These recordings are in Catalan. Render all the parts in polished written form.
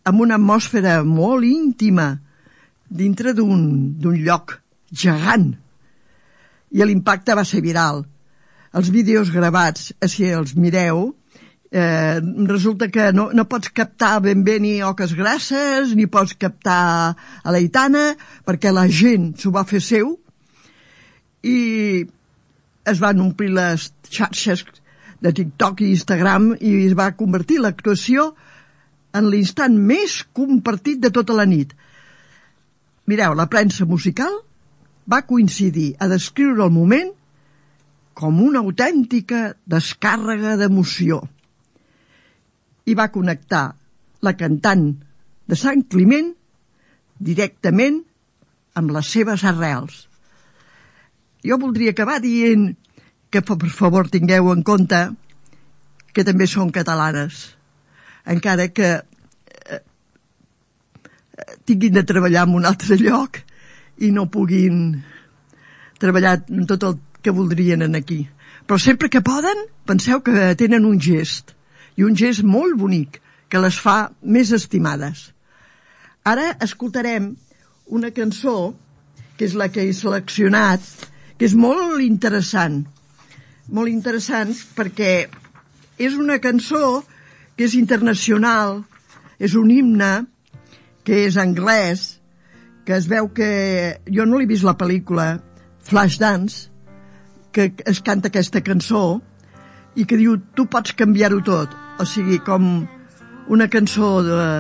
amb una atmosfera molt íntima dintre d'un lloc gegant. I l'impacte va ser viral. Els vídeos gravats, si els mireu, resulta que no pots captar ben bé ni oques grasses, ni pots captar a l'Aitana, perquè la gent s'ho va fer seu, i es van omplir les xarxes de TikTok i Instagram i es va convertir l'actuació en l'instant més compartit de tota la nit. Mireu, la premsa musical va coincidir a descriure el moment com una autèntica descàrrega d'emoció i va connectar la cantant de Sant Climent directament amb les seves arrels. Jo voldria acabar dient que, per favor, tingueu en compte que també són catalanes, encara que tinguin de treballar en un altre lloc i no puguin treballar en tot el que voldrien aquí. Però sempre que poden, penseu que tenen un gest, i un gest molt bonic, que les fa més estimades. Ara escoltarem una cançó, que és la que he seleccionat, que és molt interessant perquè és una cançó que és internacional, és un himne que és anglès, que es veu que... Jo no l'he vist la pel·lícula Flashdance, que es canta aquesta cançó i que diu tu pots canviar-ho tot, o sigui, com una cançó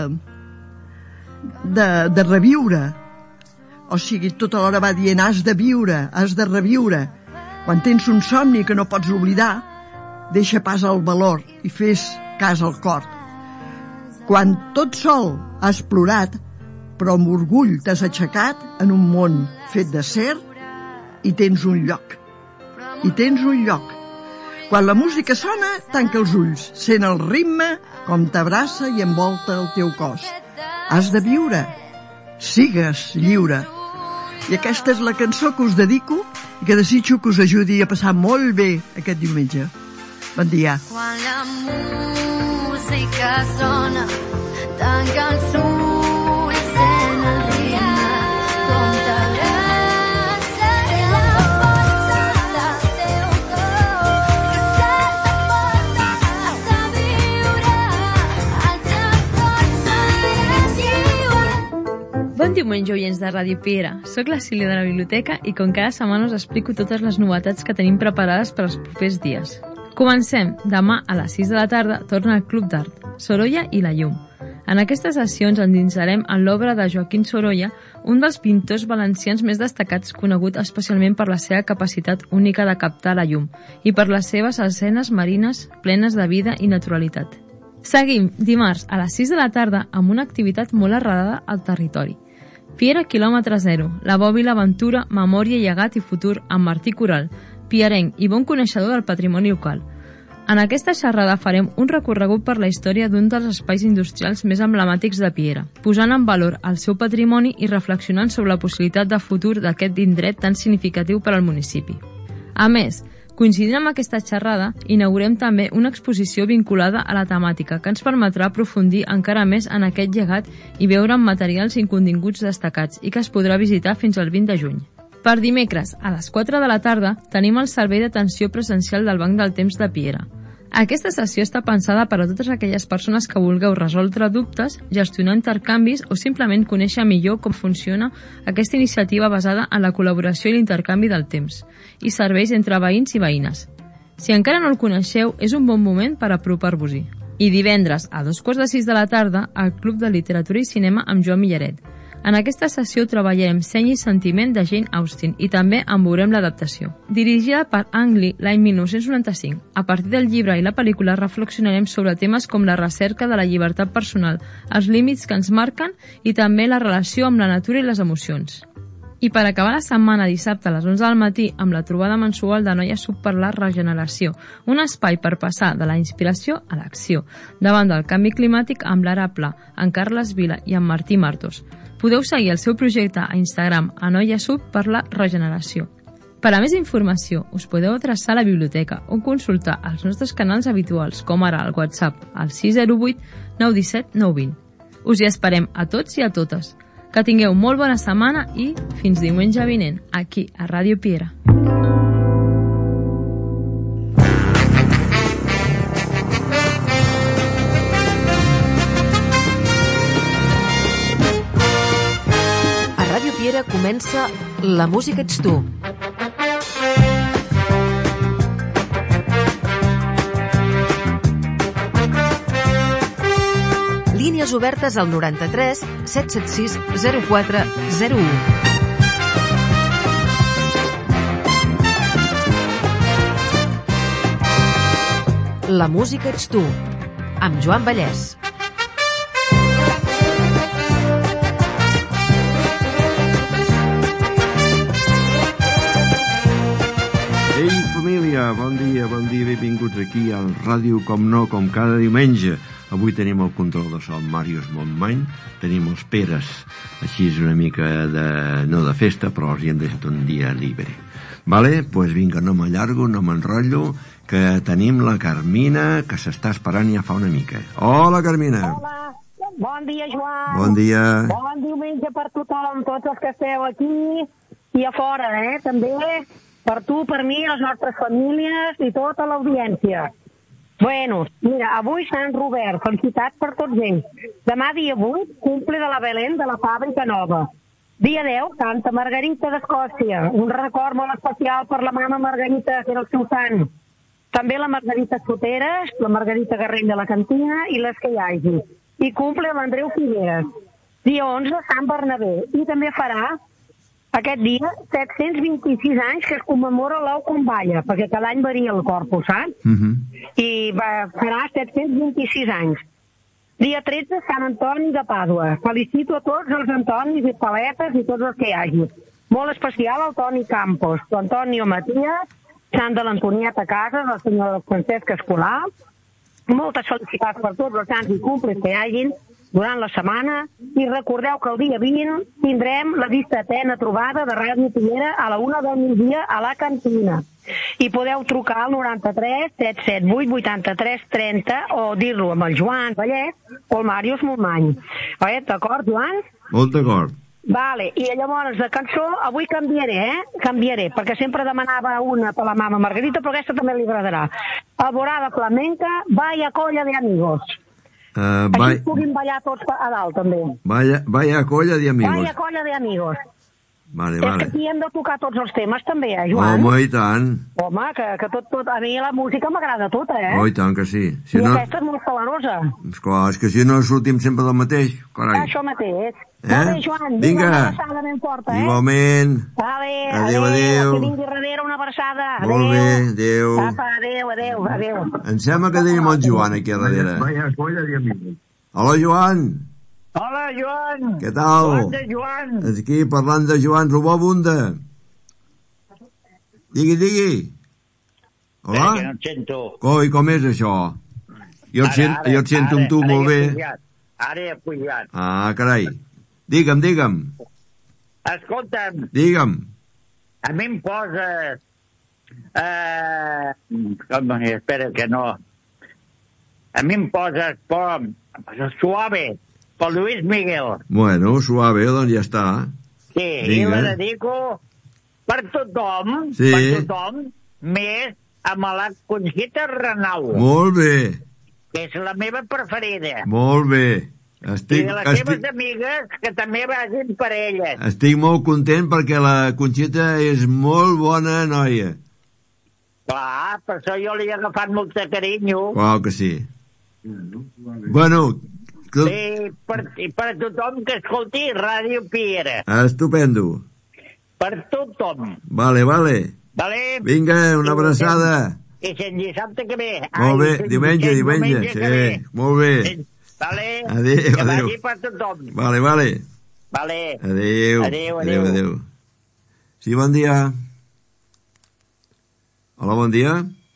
de reviure. O sigui, tota l'hora va dient has de viure, has de reviure. Quan tens un somni que no pots oblidar, deixa pas al valor i fes cas al cor. Quan tot sol has plorat, però amb orgull t'has aixecat en un món fet d'acer i tens un lloc. I tens un lloc. Quan la música sona, tanca els ulls, sent el ritme com t'abraça i envolta el teu cos. Has de viure, sigues lliure. I aquesta és la cançó que us dedico i que desitjo que us ajudi a passar molt bé aquest diumenge. Bon dia. Quan la música sona, tanca els ulls, sent el ritme, com t'abraça i la força del teu cor. Que s'ha de viure, el teu cor és lliure. Bon diumenge, oients de Ràdio Piera. Soc la Sílvia de la Biblioteca i com cada setmana us explico totes les novetats que tenim preparades per als propers dies. Comencem. Demà a les 6 de la tarda torna el Club d'Art, Sorolla i la Llum. En aquestes sessions endinsarem en l'obra de Joaquín Sorolla, un dels pintors valencians més destacats, conegut especialment per la seva capacitat única de captar la llum i per les seves escenes marines plenes de vida i naturalitat. Seguim dimarts a les 6 de la tarda amb una activitat molt arrelada al territori. Piera quilòmetre zero, la bòbila aventura, memòria, llegat i futur amb Martí Coral, piarenc i bon coneixedor del patrimoni local. En aquesta xerrada farem un recorregut per la història d'un dels espais industrials més emblemàtics de Piera, posant en valor el seu patrimoni i reflexionant sobre la possibilitat de futur d'aquest indret tan significatiu per al municipi. A més, coincidint amb aquesta xerrada, inaugurem també una exposició vinculada a la temàtica que ens permetrà aprofundir encara més en aquest llegat i veure materials i continguts destacats i que es podrà visitar fins al 20 de juny. Per dimecres, a les 4 de la tarda, tenim el servei d'atenció presencial del Banc del Temps de Piera. Aquesta sessió està pensada per a totes aquelles persones que vulgueu resoldre dubtes, gestionar intercanvis o simplement conèixer millor com funciona aquesta iniciativa basada en la col·laboració i l'intercanvi del temps i serveis entre veïns i veïnes. Si encara no el coneixeu, és un bon moment per apropar-vos-hi. I divendres, a 2:15 de la tarda, al Club de Literatura i Cinema amb Joan Millaret. En aquesta sessió treballarem Seny i sentiment de Jane Austen i també en veurem l'adaptació. Dirigida per Ang Lee l'any 1995, a partir del llibre i la pel·lícula reflexionarem sobre temes com la recerca de la llibertat personal, els límits que ens marquen i també la relació amb la natura i les emocions. I per acabar la setmana, dissabte a les 11 del matí, amb la trobada mensual de Noia Sub per la Regeneració, un espai per passar de la inspiració a l'acció, davant del canvi climàtic amb l'Ara Pla, en Carles Vila i en Martí Martos. Podeu seguir el seu projecte a Instagram a Noia Sub per la Regeneració. Per a més informació, us podeu adreçar a la biblioteca o consultar els nostres canals habituals, com ara el WhatsApp al 608 917 920. Us hi esperem a tots i a totes. Que tingueu molt bona setmana i fins diumenge vinent, aquí, a Ràdio Piera. A Ràdio Piera comença La música ets tu. Línies obertes al 93 776 0401. La música ets tu, amb Joan Vallès. Ei, família, bon dia, benvinguts aquí al ràdio, com no, com cada diumenge. Avui tenim el control de so Màrius Montmany, tenim els Peres, així és una mica no de festa, però els hi hem deixat un dia llibre. Vale? Pues vinga, no m'allargo, no m'enrotllo, que tenim la Carmina, que s'està esperant ja fa una mica. Hola, Carmina. Hola, bon dia, Joan. Bon dia. Bon diumenge per tothom, tots els que esteu aquí i a fora, també. Per tu, per mi, les nostres famílies i tota l'audiència. Bueno, mira, avui Sant Robert, felicitats per tots ells. Demà, dia 8, cumple de la Belén de la Fàbrica Nova. Dia 10, Santa Margarita d'Escòcia, un record molt especial per la mama Margarita, que era el seu sant. També la Margarita Soteres, la Margarita Garrell de la Cantina i les que hi hagi. I cumple l'Andreu Figueres. Dia 11, Sant Bernabé. I també farà aquest dia 726 anys que es commemora l'ou com balla, perquè cada any varia el corpus, saps? I farà 726 anys. Dia 13, Sant Antoni de Pàdua. Felicito a tots els Antonis i Paletes i tots els que hi hagi. Molt especial al Toni Campos, l'Antonio Matías, Sant de l'Antonieta Casas, el senyor Francesc Escolar. Moltes felicitats per tots els sants i cumples que hi hagin durant la setmana, i recordeu que el dia 20 tindrem la vista atena trobada de Ràdio Piera a la 1 del migdia a la cantina. I podeu trucar al 93 778 83 30 o dir-lo amb el Joan Vallès o el Màrius Montmany. D'acord, Joan? Molt d'acord. Vale, i llavors de cançó avui canviaré, perquè sempre demanava una per la mama Margarita, però aquesta també li agradarà. Alborada flamenca, vaya colla de amigos. Així puguin ballar tots a dalt, també. Vaya colla de amigos. Vaya colla de amigos. Vale. És que aquí hem de tocar tots els temes, també, Joan? Home, i tant. Home, que tot... A mi la música m'agrada tota, Oh, i tant que sí. I aquesta és molt salarosa. Esclar, és que si no sortim sempre del mateix, carai. Això mateix. Molt bé, Joan. Vinga. Una abraçada ben forta, Igualment. Vale, adéu. Que vingui darrere una abraçada. Molt bé, adéu. Apa, adéu. Em sembla que tenim el Joan aquí a darrere. Vaya colla de amigos. Hola, Joan. Hola, Joan. Què tal? Parlant de Joan. Aquí parlant de Joan Robobunda. Digui. Hola? Que no et sento. Com és això? Jo et sento amb tu molt bé. Ara he pujat. Ah, carai. Digue'm. Escolta'm, Digue'm. a mi em poses... espera que no... A mi em poses Suave, per Luis Miguel. Bueno, suave, doncs ja està. Sí, i la dedico per tothom, més amb la Conxita Renau. Molt bé. Que és la meva preferida. Molt bé. I de les seves amigues, que també vagin per elles. Estic molt content perquè la Conxita és molt bona noia. Clar, per això jo li he agafat molt de carinyo. Clar que sí. Bueno... Sí, per tothom que escolti Ràdio Piera. Estupendo. Per tothom. Vale. Vale? Vinga, una abraçada. I fins dissabte que ve. Molt bé, diumenge. Sí, molt bé. Vale? Adéu. Que vagi per tothom. Vale. Vale. Adéu. Sí, bon dia. Hola, bon dia.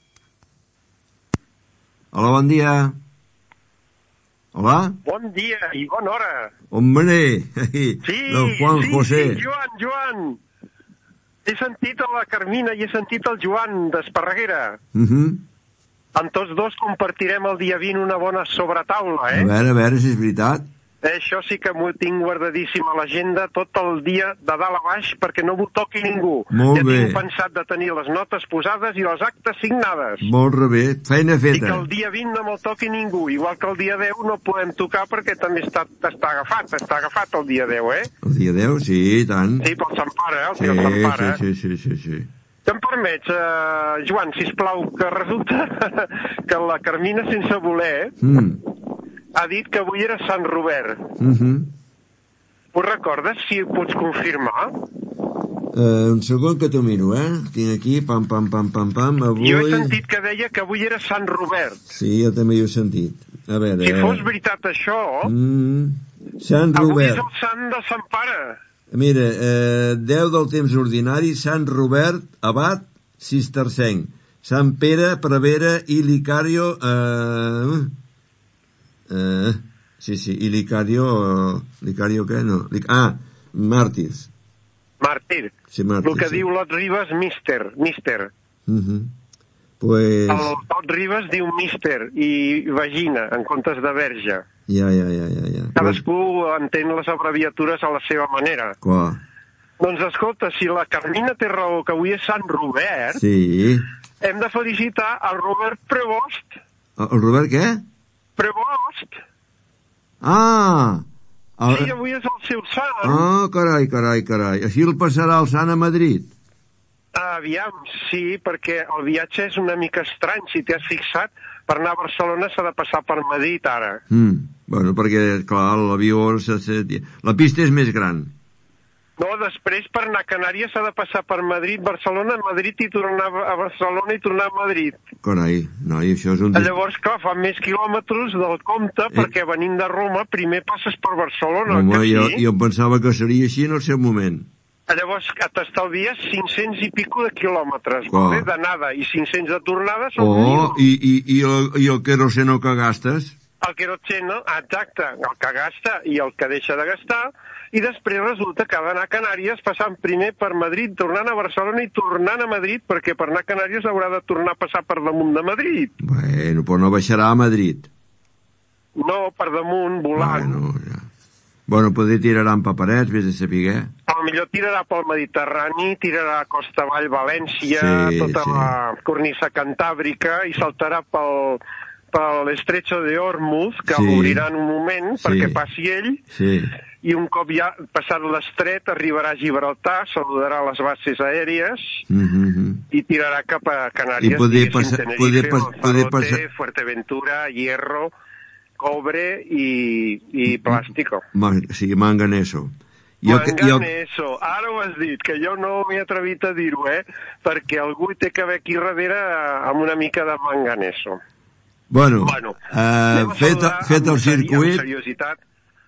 Hola? Bon dia i bona hora. Hombre, del Juan José. Sí, Joan. He sentit a la Carmina i he sentit el Joan d'Esparreguera. Amb tots dos compartirem el dia 20 una bona sobretaula, A veure si és veritat. Això sí que m'ho tinc guardadíssim a l'agenda tot el dia de dalt a baix perquè no m'ho toqui ningú. Molt bé. Tinc pensat de tenir les notes posades i les actes signades. Molt bé, feina I feta. que el dia 20 no me'l toqui ningú. Igual que el dia 10 no podem tocar perquè també està agafat el dia 10, eh? El dia 10, sí, i tant. Sí, pel Sant Pare, el dia del Sant Pare. Sí. Que em permets, Joan, sisplau, que resulta que la Carmina, sense voler, ha dit que avui era Sant Robert. Ho recordes, si ho pots confirmar? Un segon que t'ho miro, Tinc aquí, pam, avui... Jo he sentit que deia que avui era Sant Robert. Sí, jo també ho he sentit. A veure... Si fos veritat això... Sant Robert. Avui és el sant de Sant Pare. Mira, 10 del temps ordinari, Sant Robert, abat, cistercenc. Sant Pere, prevere i Licario... sí, i Licario... Licario què? No. Màrtirs. Màrtir. Sí, màrtir, el que diu Lot Ribas, mister. Pues... El Lot Ribas diu mister i vagina, en comptes de verge. Ja. Cadascú entén les abreviatures a la seva manera. Clar. Doncs escolta, si la Carmina té raó que avui és Sant Robert, sí, hem de felicitar el Robert Prevost. El Robert què? Prevost. Sí, avui és el seu sant. Carai. Així el passarà el sant a Madrid? Aviam, sí, perquè el viatge és una mica estrany, si t'hi has fixat. Per anar a Barcelona s'ha de passar per Madrid, ara. Bueno, perquè, clar, l'avió... La pista és més gran. No, després per anar a Canàries s'ha de passar per Madrid, Barcelona, Madrid i tornar a Barcelona i tornar a Madrid. Carai, no, i això és un... Llavors, clar, fa més quilòmetres del compte perquè venint de Roma primer passes per Barcelona. Home, sí? jo pensava que seria així en el seu moment. Llavors t'estalvies 500 i pico de quilòmetres, d'anada, i 500 de tornada són 1.000. I el queroseno que gastes? El queroseno, exacte, el que gasta i el que deixa de gastar, i després resulta que ha d'anar a Canàries passant primer per Madrid, tornant a Barcelona i tornant a Madrid, perquè per anar a Canàries haurà de tornar a passar per damunt de Madrid. Bueno, però no baixarà a Madrid. No, per damunt, volant. Bueno, poder tirarà en paperets, vés a saber. Millor tirarà pel Mediterrani, tirarà a Costa Vall, València, la cornisa cantàbrica, i saltarà per l'estretxo de Hormuz, que l'obrirà en un moment perquè passi ell, i un cop ja passat l'estret arribarà a Gibraltar, saludarà les bases aèries i tirarà cap a Canàries, Tenerife, Fuerteventura, Hierro, Cobre i Plàstico. Sí, manganeso. Manganeso, ara ho has dit, que jo no m'he atrevit a dir-ho, perquè algú té que haver aquí darrere amb una mica de manganeso. Bueno, fet el circuit... Amb seriositat,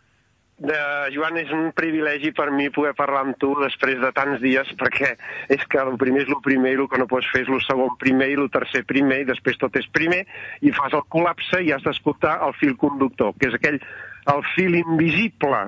Joan, és un privilegi per mi poder parlar amb tu després de tants dies, perquè és que el primer és el primer i el que no pots fer és el segon primer i el tercer primer i després tot és primer i fas el col·lapse i has d'escoltar el fil conductor, que és el fil invisible.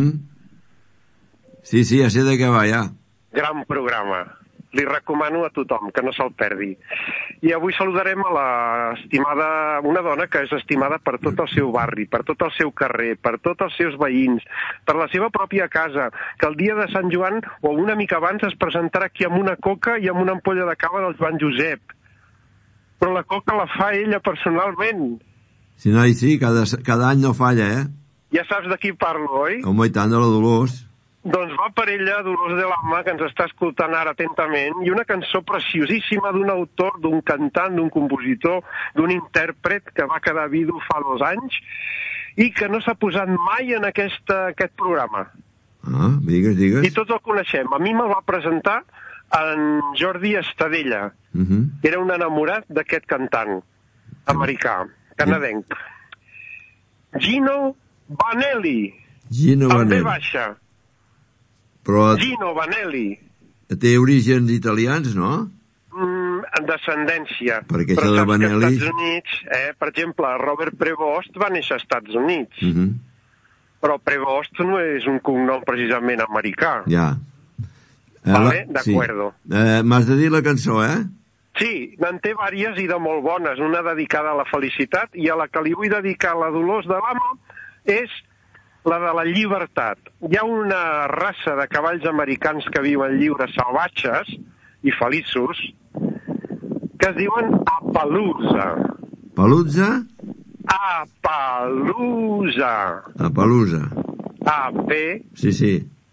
Sí, ja sé de què va, ja. Gran programa. Li recomano a tothom que no se'l perdi. I avui saludarem a una dona que és estimada per tot el seu barri, per tot el seu carrer, per tots els seus veïns, per la seva pròpia casa, que el dia de Sant Joan, o una mica abans, es presentarà aquí amb una coca i amb una ampolla de cava del Joan Josep. Però la coca la fa ella personalment. Sí, cada any no falla, Ja saps de qui parlo, oi? Home, i tant, de la Dolors. Doncs va per ella, Dolors de Lama, que ens està escoltant ara atentament, i una cançó preciosíssima d'un autor, d'un cantant, d'un compositor, d'un intèrpret que va quedar vidu fa 2 anys i que no s'ha posat mai en aquest programa. Digues. I tots el coneixem. A mi me'l va presentar en Jordi Estadella, que era un enamorat d'aquest cantant americà, canadenc. Gino Vanelli. Amb B baixa. Però Gino Vanelli. Té orígens italians, no? Descendència. Perquè però això de Vanelli... Vanelli... Estats Units, per exemple, Robert Prevost va néixer als Estats Units. Però Prevost no és un cognom precisament americà. Ja. Vale? D'acuerdo. M'has de dir la cançó, Sí, n'en té vàries i de molt bones. Una dedicada a la felicitat i a la que li vull dedicar a la Dolors de Lama és La de la llibertat. Hi ha una raça de cavalls americans que viuen lliures, salvatges i feliços, que es diuen Appaloosa. Paluzza? Appaloosa. Appaloosa. A-P-A-L-O-O-S-A. Sí.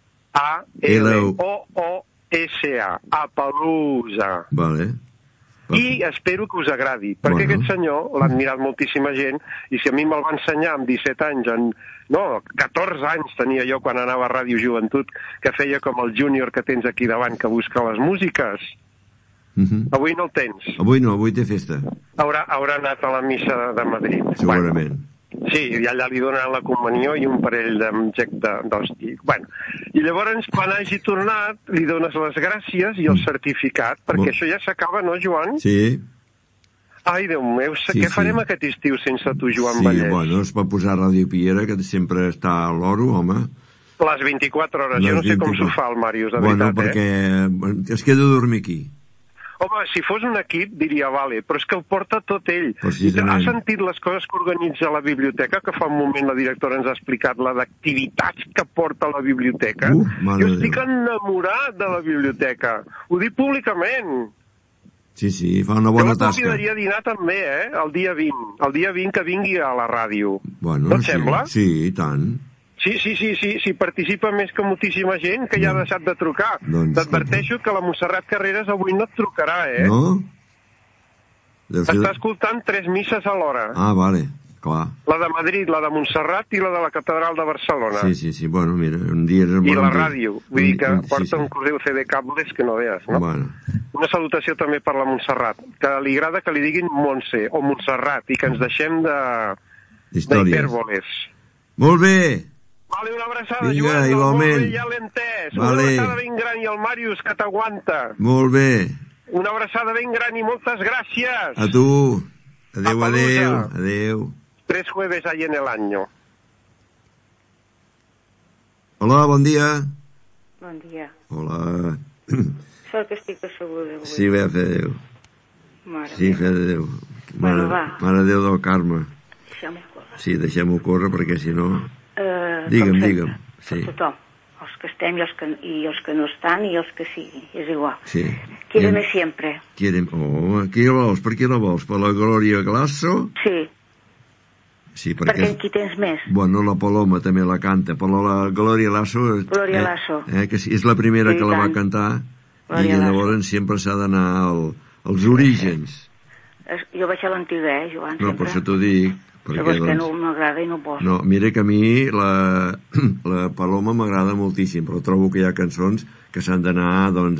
Appaloosa. Vale. I espero que us agradi, perquè aquest senyor l'ha admirat moltíssima gent, i si a mi me'l va ensenyar amb 17 anys, 14 anys tenia jo quan anava a Ràdio Joventut, que feia com el júnior que tens aquí davant, que busca les músiques. Avui no el tens. Avui no, avui té festa. Haurà anat a la missa de Madrid. Segurament. Sí, i allà li donen la comunió i un parell d'hòstia. I llavors, quan hagi tornat, li dones les gràcies i el certificat, perquè això ja s'acaba, no, Joan? Sí. Ai, Déu meu, què farem aquest estiu sense tu, Joan Vallès? Sí, bueno, es va posar Ràdio Piera, que sempre està a l'oro, home. Les 24 hores, jo no sé com s'ho fa el Màrius, de veritat, perquè es queda a dormir aquí. Home, si fos un equip, diria, vale, però és que el porta tot ell. Has sentit les coses que organitza la biblioteca, que fa un moment la directora ens ha explicat la d'activitats que porta la biblioteca? Jo estic enamorat de la biblioteca. Ho dic públicament. Sí, fa una bona tasca. Jo la convidaria a dinar també, el dia 20. El dia 20 que vingui a la ràdio. Bueno, no et sembla? Sí, i tant. Sí, participa més que moltíssima gent que ja ha deixat de trucar. T'adverteixo que la Montserrat Carreras avui no et trucarà, No? Està escoltant 3 misses alhora. Ah, vale, clar. La de Madrid, la de Montserrat i la de la Catedral de Barcelona. Sí, bueno, mira, un dia... I la ràdio, vull dir que porta un correu CD cables que no veus, no? Bueno. Una salutació també per la Montserrat, que li agrada que li diguin Montse o Montserrat i que ens deixem d'hipèrboles. Molt bé! Vale, una abraçada, vinga, Joan, igualment. Ja l'he entès. Vale. Una abraçada ben gran i el Màrius, que t'aguanta. Molt bé. Una abraçada ben gran i moltes gràcies. A tu. Adéu. 3 jueves ahí en el año. Hola, bon dia. Bon dia. Hola. Sort que estic asseguda avui. Sí, bé, fe de Déu. Sí, fe de Déu. Bueno, va. Mare de Déu del Carme. Deixem-ho córrer. Sí, deixem-ho córrer, perquè si no... Digue'm. Sí. Per tothom. Els que estem i els que no estan i els que sigui. És igual. Sí. Quíreme sempre. Qui la vols? Per qui la vols? Per la Gloria Glasso? Sí. Sí, perquè qui tens més? Bueno, la Paloma també la canta, però la Gloria Lasso... Gloria Lasso. Que sí, és la primera que la va cantar, i llavors sempre s'ha d'anar als orígens. Jo vaig a l'antiga, Joan, sempre. No, per això t'ho dic. Segons que no m'agrada i no poso. No, mira que a mi la Paloma m'agrada moltíssim, però trobo que hi ha cançons que s'han d'anar, doncs,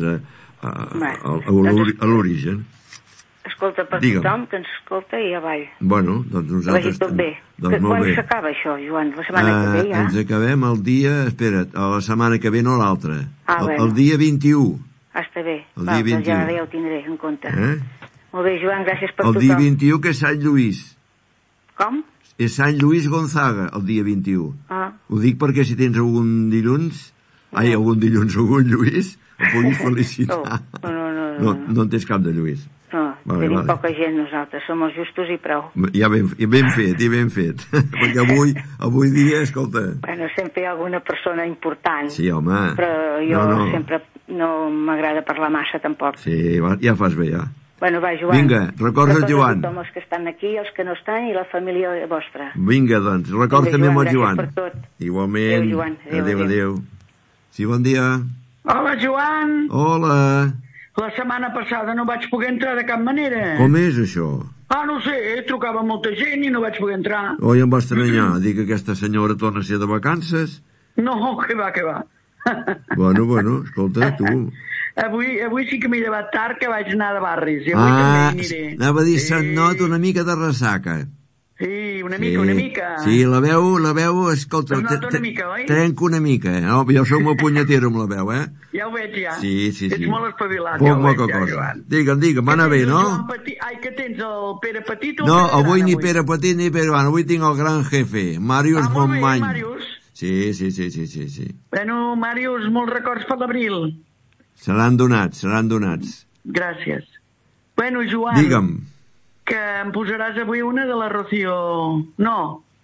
a l'origen. Escolta, per tothom que ens escolta i avall. Bueno, doncs nosaltres... Vagi tot bé. Quan s'acaba això, Joan? La setmana que ve ja? Ens acabem el dia... Espera't, la setmana que ve no l'altra. Bueno. El dia 21. Està bé. El dia 21. Ja ho tindré en compte. Molt bé, Joan, gràcies per tothom. El dia 21 que és Sant Lluís. Com? És Sant Lluís Gonzaga, el dia 21. Ho dic perquè si tens algun dilluns, algun Lluís, el puguis felicitar. No en tens cap de Lluís. No, tenim poca gent nosaltres, som els justos i prou. Ja ben fet. Perquè avui dia, escolta... Bueno, sempre hi ha alguna persona important. Sí, home. Però jo sempre no m'agrada parlar massa, tampoc. Sí, ja fas bé, ja. Bueno, va, Joan. Vinga, recorda el Joan. Recorda els que estan aquí, els que no estan i la família vostra. Vinga, doncs, recorda també amb el Joan. Gràcies per tot. Igualment. Adéu, Joan. Adéu. Sí, bon dia. Hola, Joan. Hola. La setmana passada no vaig poder entrar de cap manera. Com és això? No sé, trucava molta gent i no vaig poder entrar. Oi, em va estranyar, dir que aquesta senyora torna a ser de vacances. No, que va. Bueno, escolta, tu... Avui sí que m'he llevat tard, que vaig anar de barris. I avui també hi aniré. Anava a dir, se't nota una mica de ressaca. Sí, una mica. Sí, la veu, escolta... Es nota una mica, oi? Trenco una mica, No, jo sóc molt punyetero amb la veu, Ja ho veig, ja. Sí. Ets molt espavilat, ja ho veig, ja, Joan. Digue'm, va anar bé, no? Que tens el Pere Petit o el No, Pere avui Gran, ni Pere Petit ni Pere Gran, avui tinc el gran jefe, Màrius Montmany. Màrius. Sí. Bueno, Màrius, molts records per l'abril. Seran donats. Gràcies. Bueno, Joan... Digue'm. Que em posaràs avui una de la Rocío... No.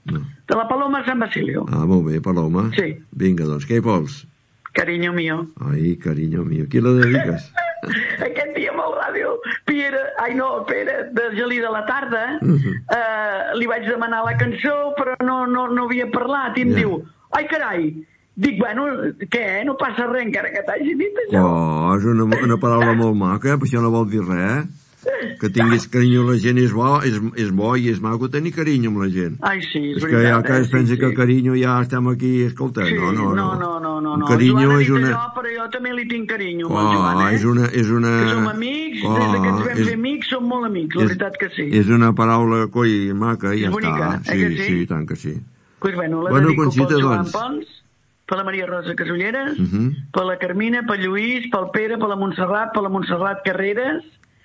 De la Paloma a Sant Basilio. Ah, molt bé, Paloma. Sí. Vinga, doncs, què hi vols? Carinyo mío. Ai, carinyo mío. Qui la dediques? Aquest dia amb el ràdio, Pere, de Gelí de la Tarda, li vaig demanar la cançó, però no havia parlat, i em diu, ai, carai, dic, bueno, què, no passa res encara que t'hagi dit això. Oh, és una paraula molt maca, però això no vol dir res. Que tinguis carinyo amb la gent és bo i és maco tenir carinyo amb la gent. Ai, sí, és veritat. És que ja que es pensa que carinyo ja estem aquí, escolta, sí, no. Carinyo és una... Però jo també li tinc carinyo amb el Joan, és una... Que som amics, des que ens vam fer amics, som molt amics, la veritat que sí. És una paraula, coi, maca, i ja bonica, està. Sí, tant que sí. Pues bueno, la dedico pel Joan Pons, per la Maria Rosa Casulleres, per la Carmina, pel Lluís, pel Pere, per la Montserrat Carreras,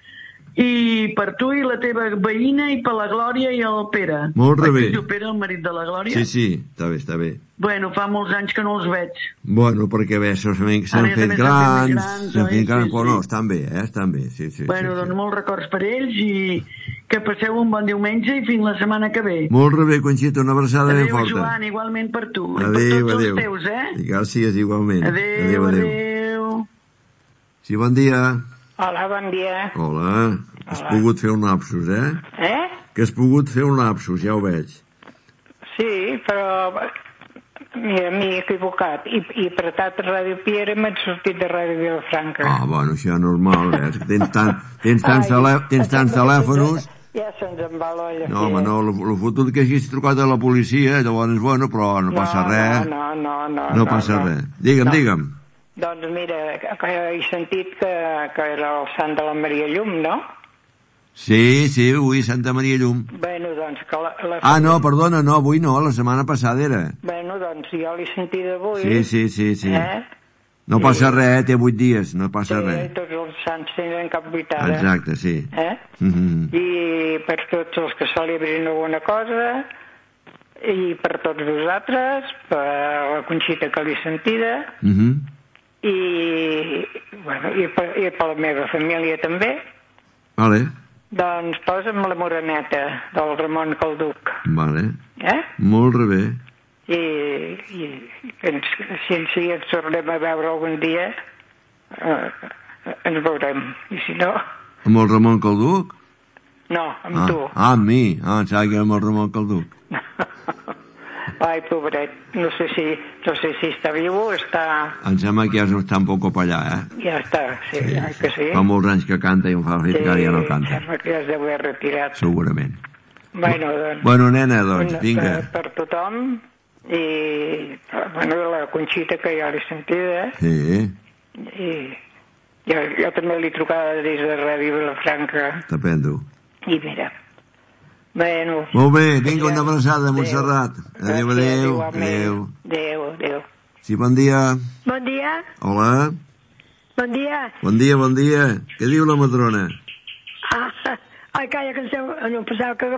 i per tu i la teva veïna i per la Glòria i el Pere. Molt bé. El Pere, el marit de la Glòria? Sí, està bé. Bueno, fa molts anys que no els veig. Bueno, perquè bé, s'han fet grans, però no, estan bé, sí. Bueno, doncs molts records per ells i que passeu un bon diumenge i fins la setmana que ve. Molt bé, Conxita, una abraçada ben forta. Adéu, Joan, igualment per tu. Adéu. Per tots els teus, Gràcies, igualment. Adéu. Sí, bon dia. Hola, bon dia. Hola. Has pogut fer un lapsus, Que has pogut fer un lapsus, ja ho veig. Sí, però m'he equivocat. I apretat Ràdio Piera m'he sortit de Ràdio Vilafranca. Ah, bueno, això és normal, Tens tants telèfonos... Ja se'ns en va l'olla. No, home, no, el fotut que hagis trucat a la policia, llavors, bueno, però no passa res. No passa res. Digue'm. Doncs mira, que he sentit que era el sant de la Maria Llum, no? Sí, avui Santa Maria Llum. Bueno, doncs que Ah, no, perdona, no, avui no, la setmana passada era. Bueno, doncs jo l'he sentit avui. Sí. No passa res, té 8 dies, no passa res. Sí, tots els sants tenen cap vuitada. Exacte, sí. I per tots els que celebrin alguna cosa, i per tots vosaltres, per la Conxita que l'he sentida, i per la meva família també. Vale. Doncs posa'm la Moreneta del Ramon Calduc. Vale. Molt bé. I si ens tornem a veure algun dia, ens veurem. I si no... Amb el Ramon Calduc? No, amb tu. Amb mi? Em sembla que era amb el Ramon Calduc. Ai, pobret, no sé si està viu o està... Em sembla que ja està un poc per allà, Ja està, sí, que sí. Fa molts anys que canta i em fa fet que ara ja no canta. Sí, sembla que ja es deu haver retirat. Segurament. Bueno, nena, doncs, vinga. Per tothom, i la Conxita, que ja l'he sentida, Sí. I jo també l'he trucada des de Ràdio Vilafranca. T'aprendo. I mira... Bueno. Molt bé, vinga, una abraçada, Montserrat. Adéu. Adéu. Sí, bon dia. Bon dia. Hola. Bon dia. Bon dia. Què diu la Madrona? Ai, calla, que no pensava que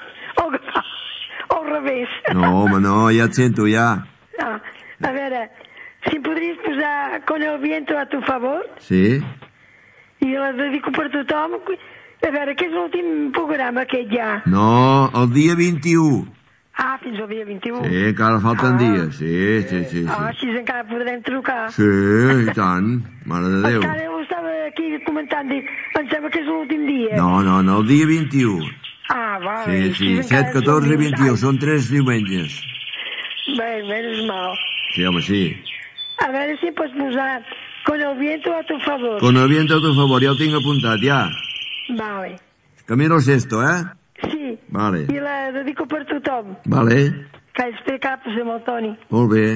al revés. No, home, no, ja et sento, ja. A veure, si podries posar Con el viento a tu favor. Sí. I la dedico per tothom. A veure, què és l'últim programa aquest ja? No, el dia 21. Fins al dia 21. Sí, encara falten dies, sí. Així encara podrem trucar. Sí, i tant, mare de Déu. Encara ho estava aquí comentant, dic, em sembla que és l'últim dia. No, el dia 21. Vale. Sí, 7, 14 i 21, són 3 diumenges. Bé, menys mal. Sí, home, sí. A veure si pots posar Con el viento a tu favor. Con el viento a tu favor, ja ho tinc apuntat, ja. Vale. Camino al sexto, Sí. Vale. I la dedico per tothom. Vale. Que haig explicat amb el Toni. Molt bé.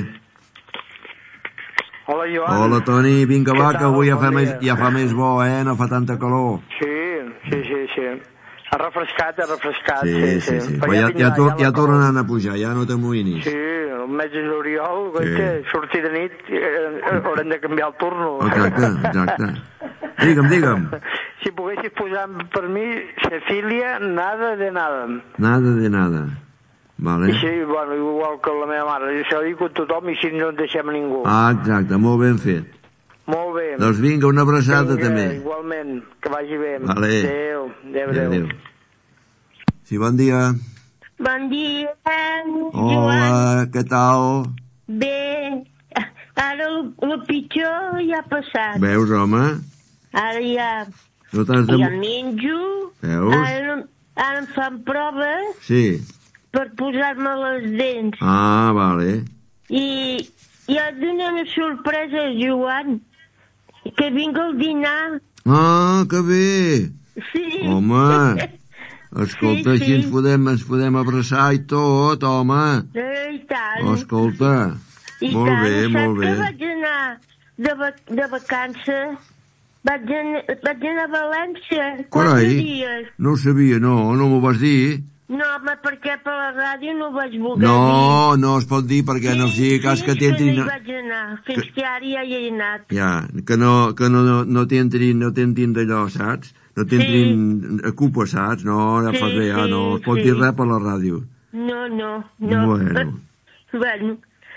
Hola, Joan. Hola, Toni. Vinga, va, que avui ja fa més bo, no fa tanta calor. Sí. Ha refrescat. Sí. Però ja tornen a pujar, ja no t'amoïnis. Sí, el mes de juliol, sortir de nit, haurem de canviar el turno. Exacte. Digue'm. Si poguessis posar per mi, Cecília, nada de nada. Nada de nada. Vale. Sí, bueno, igual que la meva mare. Això ho dic a tothom i si no en deixem a ningú. Exacte, molt ben fet. Molt bé. Doncs vinga, una abraçada també. Igualment, que vagi bé. Vale. Adéu. Sí, bon dia. Bon dia, Joan. Hola, què tal? Bé, ara el pitjor ja ha passat. Veus, home? Ara ja... No t'has de... Ja menjo. Veus? Ara em fan proves Sí. per posar-me les dents. Ah, vale. I ja et dono una sorpresa, Joan, que vinc al dinar. Ah, que bé! Sí. Home, escolta, Sí, així sí. ens podem abraçar i tot, home. I tant. Escolta, I molt tant. bé, molt bé. Saps que vaig anar de vacances? Vaig anar a València 4 dies. No ho sabia, no m'ho vas dir. No, home, perquè per la ràdio no ho vaig voler dir. No es pot dir perquè no sigui cas que t'entrin... Sí, que no hi vaig anar, fins que ara ja hi he anat. Ja, que no t'entrin d'allò, saps? No t'entrin a culpa, saps? No, ja fas bé, ja no es pot dir res per la ràdio. No. Bueno.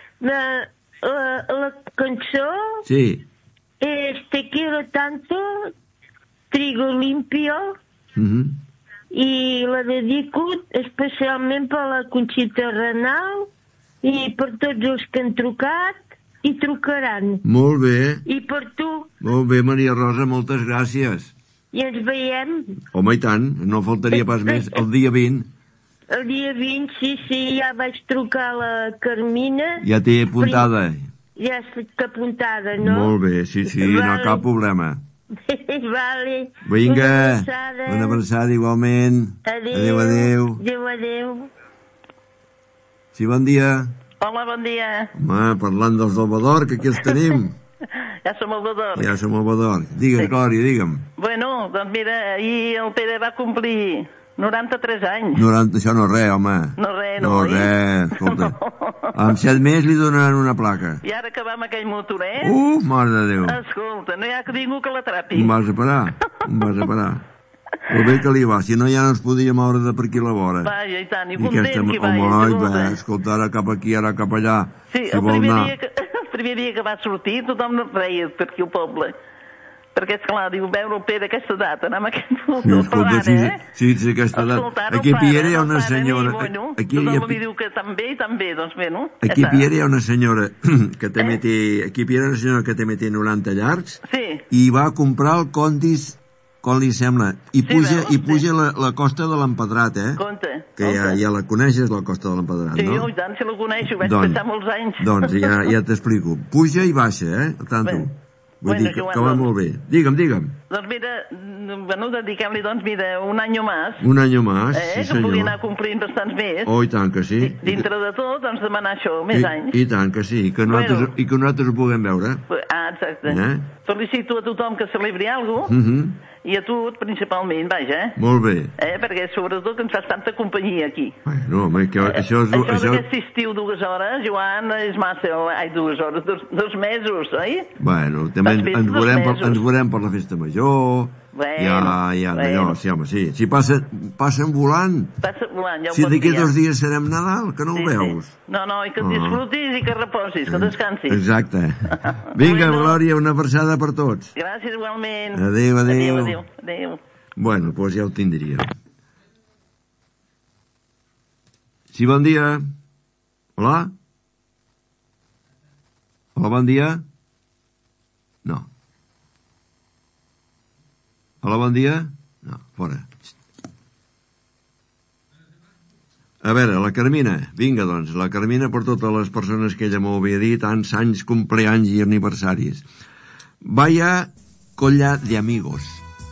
La cançó Sí. és Te quiero tanto, Trigo limpio, i la dedico especialment per la Conxita Renal i per tots els que han trucat i trucaran. Molt bé. I per tu. Molt bé, Maria Rosa, moltes gràcies. I ens veiem. Home, i tant, no faltaria pas més. El dia 20. El dia 20, sí, ja vaig trucar a la Carmina. Ja t'he apuntada. Ja estic apuntada, no? Molt bé, sí, no hi ha cap problema. Vale. Vinga, una abraçada igualment. Adéu. Sí, bon dia. Hola, bon dia. Home, parlant dels Salvador, que aquí els tenim. Ja som al Bador. Ja som al Bador. Digue'm, Glòria, digue'm. Bueno, doncs mira, ahir el Pere va complir 93 anys. 90, això no és res, home. No res, no res, escolta. Amb 7 mesos li donaran una placa. I ara que va amb aquell motoret... Mare de Déu. Escolta, no hi ha ningú que l'atrapi. Em vas a parar. El bé que li va, si no ja no es podia moure de per aquí a la vora. Vaja, i tant, i I content que hi va. Escolta, ara cap aquí, ara cap allà. Sí, si vol anar... el primer dia que va sortir tothom no reia per aquí al poble. Perquè, esclar, diu, veure el Pere aquesta edat, anar amb aquest motor parant, Sí, aquesta edat. Aquí a Piera hi ha una senyora... Tothom li diu que tan bé, doncs bé, no? Aquí a Piera hi ha una senyora que també té... Aquí a Piera hi ha una senyora que també té 90 llargs i va comprar el Condis, com li sembla, i puja la costa de l'Empedrat, que ja la coneixes, la costa de l'Empedrat, no? Sí, i tant, si la coneixo, vaig passar molts anys. Doncs ja t'explico. Puja i baixa, tanto. Vull dir que va molt bé. Digue'm. Doncs mira, dediquem-li, un any més. Un any més, sí senyor. Que pugui anar complint bastants més. Oh, i tant que sí. Dintre de tot, demanar això, més anys. I tant que sí, i que nosaltres ho puguem veure. Ah, exacte. Felicito a tothom que celebri alguna cosa, i a tu principalment, vaja. Molt bé. Perquè sobretot que ens fas tanta companyia aquí. No, home, que això és... Això d'aquest estiu 2 hores, Joan, és massa. Ai, 2 hores, 2 mesos, oi? Bueno, també ens veurem per la festa major. D'allò, sí, home, sí. Si passen volant. Passen volant, ja ho si pot dir. d'aquí 2 dies serem Nadal, que no ho veus. No, i que disfrutis i que reposis, que descansis. Exacte. Vinga, Glòria, una abraçada per tots. Gràcies, igualment. Adéu. Bueno, doncs ja ho tindríem. Sí, bon dia. Hola? Hola, bon dia? No. Hola, bon dia? No, fora. A veure, la Carmina. Vinga, doncs, la Carmina per totes les persones que ella m'ho havia dit, tants anys, cumpleanys i aniversaris. Vaya colla de amigos.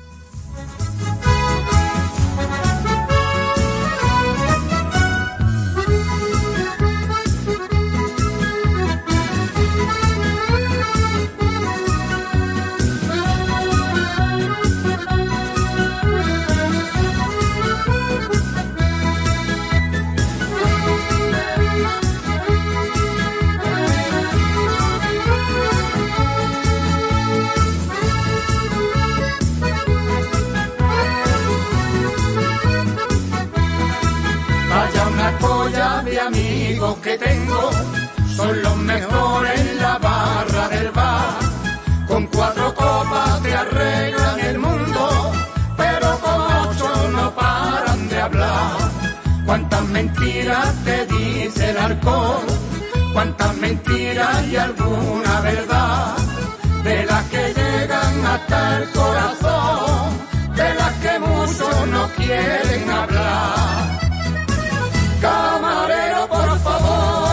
Que tengo son los mejores en la barra del bar. Con 4 copas te arreglan el mundo, pero con 8 no paran de hablar. Cuántas mentiras te dice el alcohol, cuántas mentiras y alguna verdad, de las que llegan hasta el corazón, de las que muchos no quieren hablar. Camarero, por favor,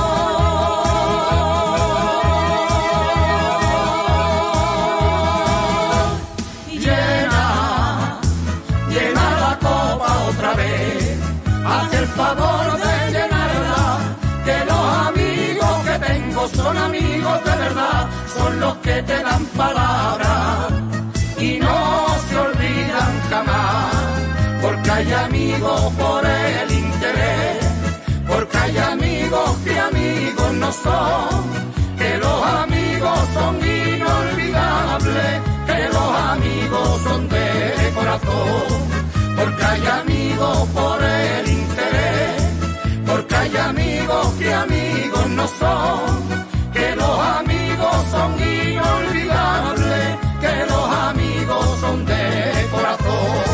llena la copa otra vez, haz el favor de llenarla, que los amigos que tengo son amigos de verdad, son los que te dan palabras y no se olvidan jamás, porque hay amigos por el interés, porque hay amigos que amigos no son, que los amigos son inolvidables, que los amigos son de corazón, porque hay amigos por el interés, porque hay amigos que amigos no son, que los amigos son inolvidables, que los amigos son de corazón.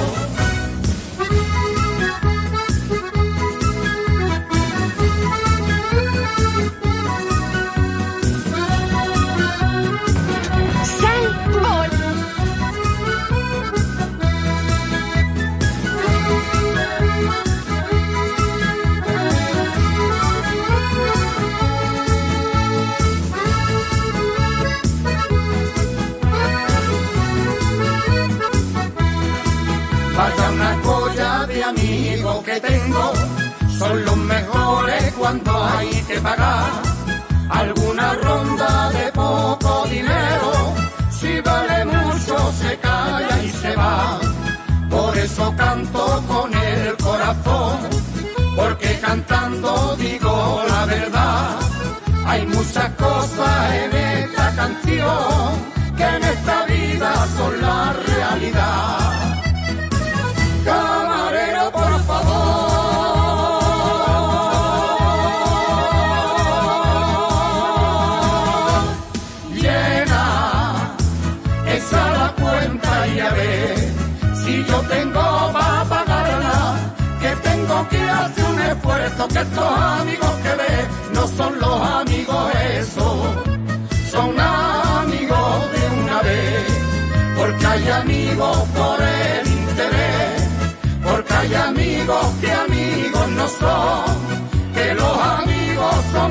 Vaya una joya de amigos que tengo, son los mejores cuando hay que pagar alguna ronda de poco dinero, si vale mucho se calla y se va, por eso canto con el corazón, porque cantando digo la verdad, hay muchas cosas en esta canción que en esta vida son la realidad. Camarero, por favor, llena esa la cuenta y a ver si yo tengo para pagarla, que tengo que hacer un esfuerzo, que estos amigos que ves no son los amigos esos, son amigos de una vez, porque hay amigos por el interés, porque hay amigos que amigos no son, que los amigos son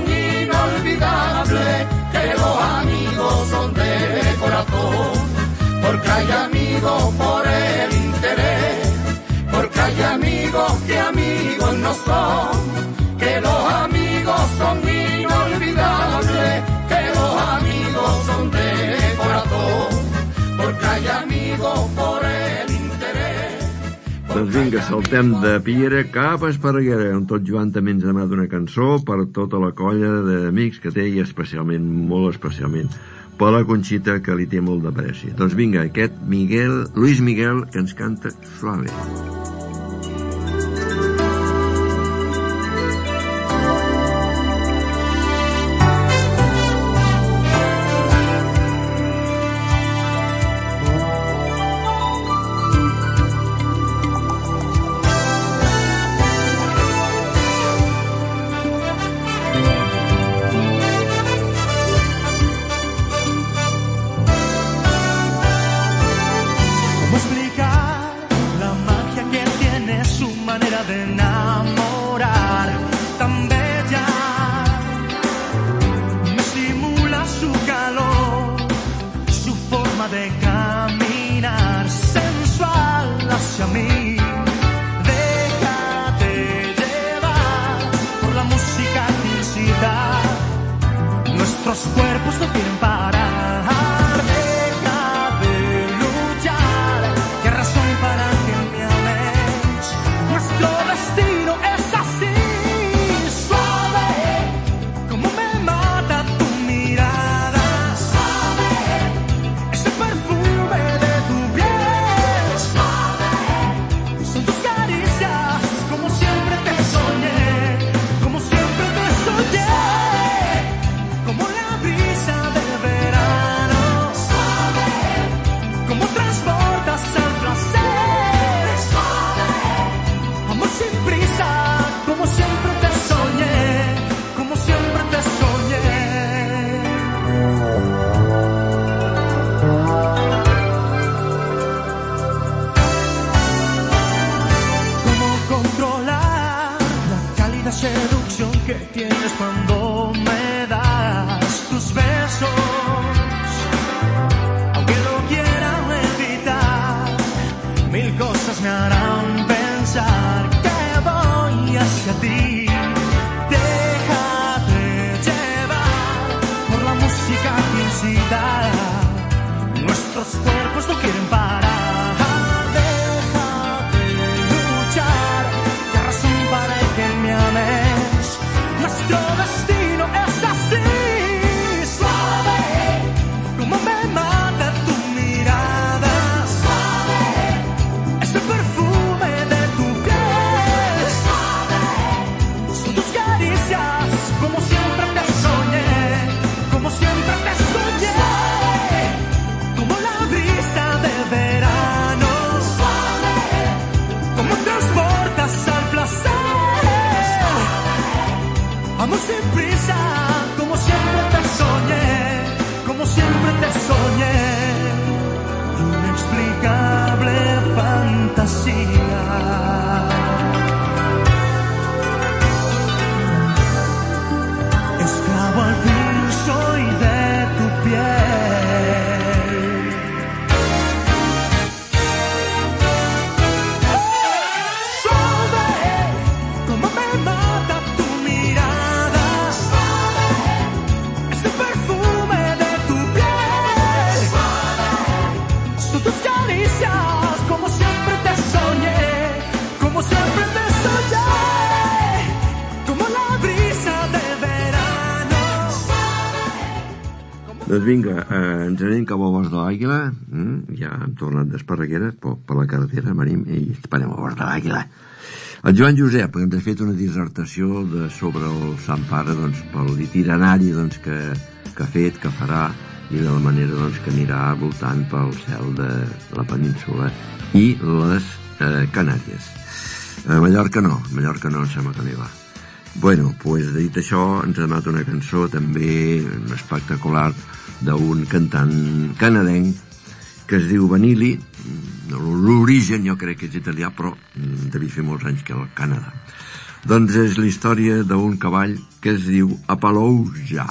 inolvidables, que los amigos son de corazón, porque hay amigos por el interés, porque hay amigos que amigos no son, que los amigos son inolvidables, que los amigos son de corazón, porque hay amigos por el interés. Doncs vinga, saltem de Piera cap a Esparreguera, on tot Joan també ens ha demanat una cançó per tota la colla d'amics que té, i especialment, molt especialment, per la Conxita, que li té molt d'apreci. Doncs vinga, aquest Luis Miguel, que ens canta Suave. Como la brisa del verano. ti. Déjate llevar por la música que incita. Nuestros cuerpos no quieren parar. Déjate luchar. ¿Qué razón para que me ames? Nuestro destino es así. Suave, como me mata tu mirada. Suave, ese perfume de tu piel. Suave, son tus caricias, como siempre te soñé. Como siempre te soñé. Como la brisa de verano. Suave, como transportas al placer. Amor sin prisa, como siempre te soñé, como siempre te soñé. Inexplicable fantasía. Esclavo al fin soy de tu piel. Suave, como me mata tu mirada. Suave, ese perfume de tu piel. Suave, son tus caricias, como siempre te soñé. Como siempre te soñé. Como la brisa de verano. Doncs vinga, ens anem cap a Bosc de l'Àguila. Ja hem tornat d'Esparreguera per la carretera, venim i parem a Bosc de l'Àguila. El Joan Josep ens ha fet una dissertació sobre el Sant Pare, doncs, pel itinerari doncs, que ha fet, que farà, i de la manera doncs, que anirà voltant pel cel de la península i les Canàries. Mallorca no, em sembla que no hi va. Bueno, pues, dit això, ens ha donat una cançó també espectacular d'un cantant canadenc que es diu Vanilli. L'origen jo crec que és italià, però devia fer molts anys que al Canadà. Doncs és la història d'un cavall que es diu Apalouja.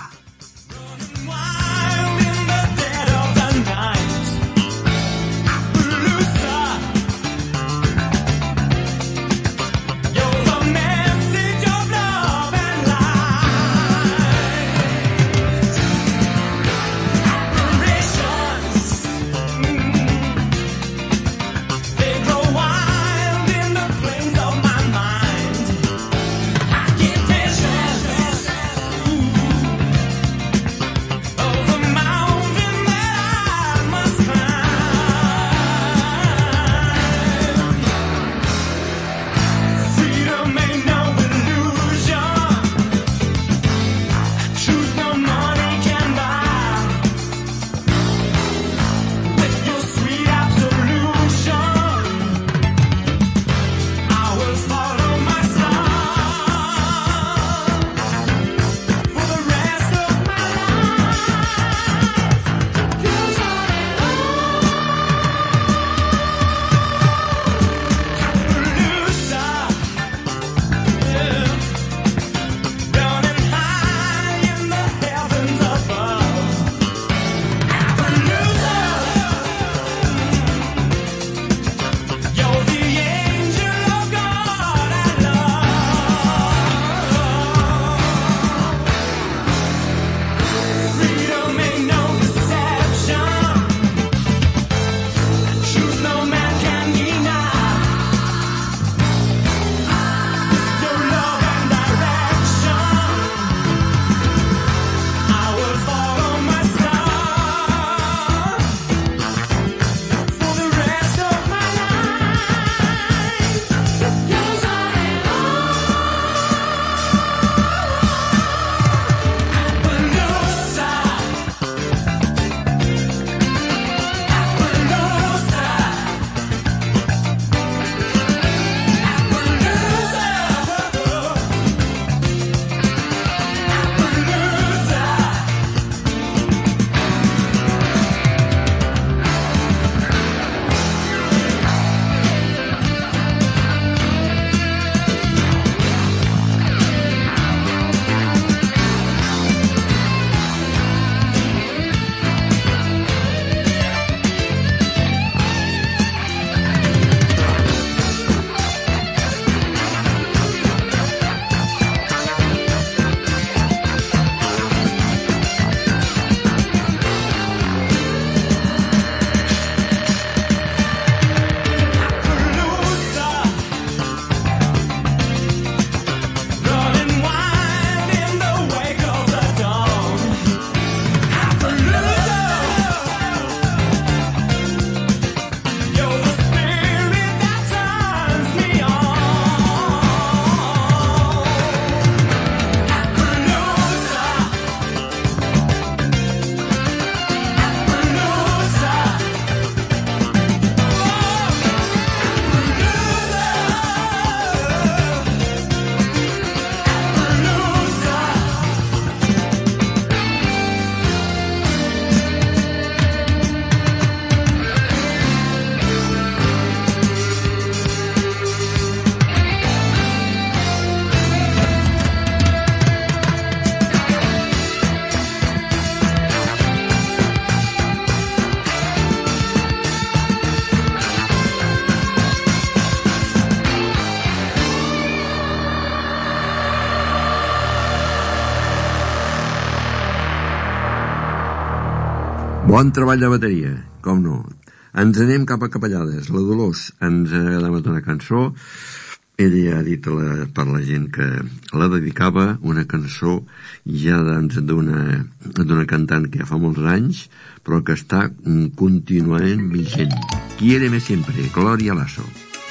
Bon treball de bateria, com no. Ens anem cap a Capellades. La Dolors ens ha demanat una cançó. Ella ha dit per la gent que la dedicava, una cançó ja d'una cantant que ja fa molts anys, però que està continuament vigent. Quiéreme siempre, Gloria Lasso.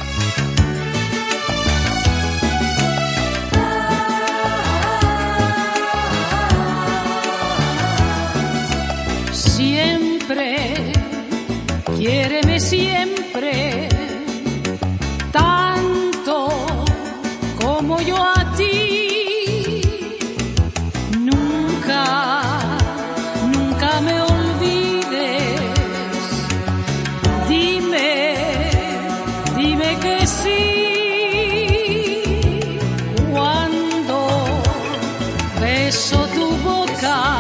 Quiéreme siempre, tanto como yo a ti. Nunca, nunca me olvides. Dime que sí. Cuando beso tu boca,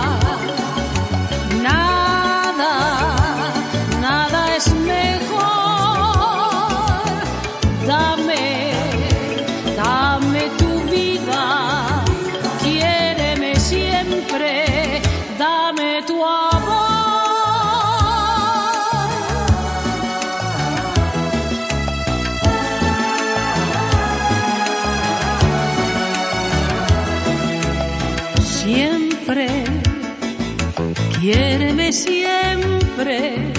quiéreme siempre,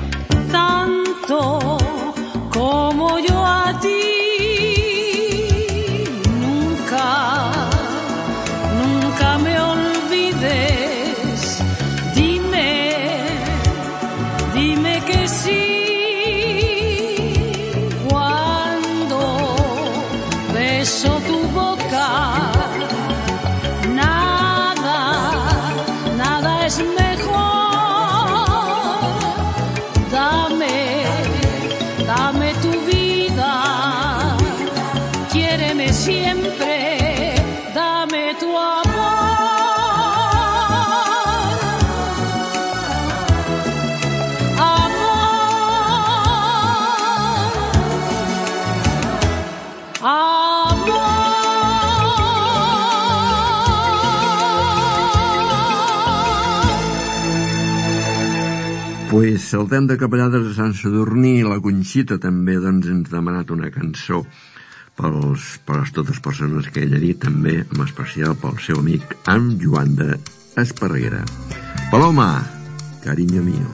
tanto como yo a ti. Nunca, nunca me olvides. Dime que sí. Cuando beso tu boca, nada es mejor. Dame tu vida, quiéreme siempre, dame tu amor. Pues saltem de Capellades a Sant Sadurní. La Conxita també doncs, ens ha demanat una cançó per totes les persones que ella ha dit, també en especial pel seu amic en Joan de Esparreguera. Paloma, cariño mío.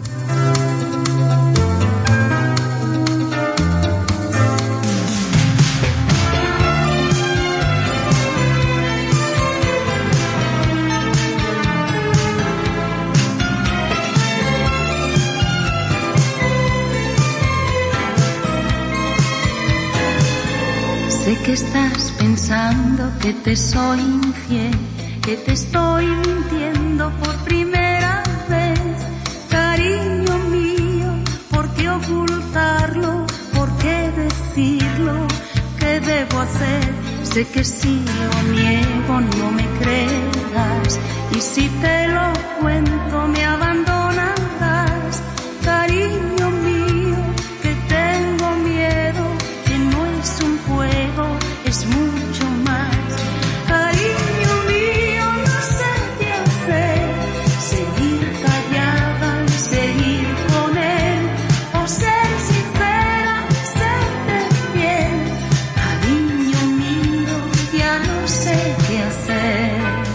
Sé que estás pensando que te soy infiel, que te estoy mintiendo por primera vez. Cariño mío, ¿por qué ocultarlo? ¿Por qué decirlo? ¿Qué debo hacer? Sé que si lo niego no me creerás, y si te lo cuento me abandonarás. Cariño mío, que tengo miedo, que no es un juego, es mucho más. Cariño mío, no sé qué hacer, seguir callada y seguir con él, o ser sincera, serte fiel. Cariño mío, ya no sé qué hacer.